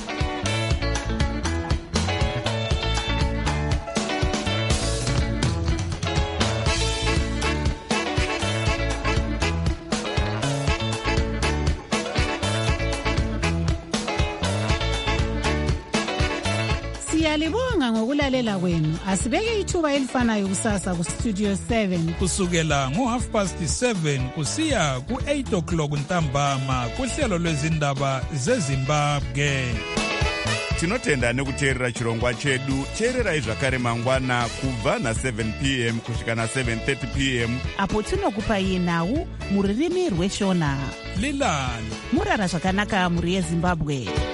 Siyalibonga ngokulalela kwenu. Asibeke ithuba elifanayo kusasa ku Studio 7 kusukela ngo7:30 kusiya ku8 o'clock ntambama kuhlelo lwezindaba zeZimbabwe. tinotenda nekuteerera chirongwa chedu. teererai zvakare mangwana kubva na7 p.m. kusvika na7:30 p.m. apo tinokupai nhau muririmi rweshona. lilani murara zvakanaka muri yezimbabwe.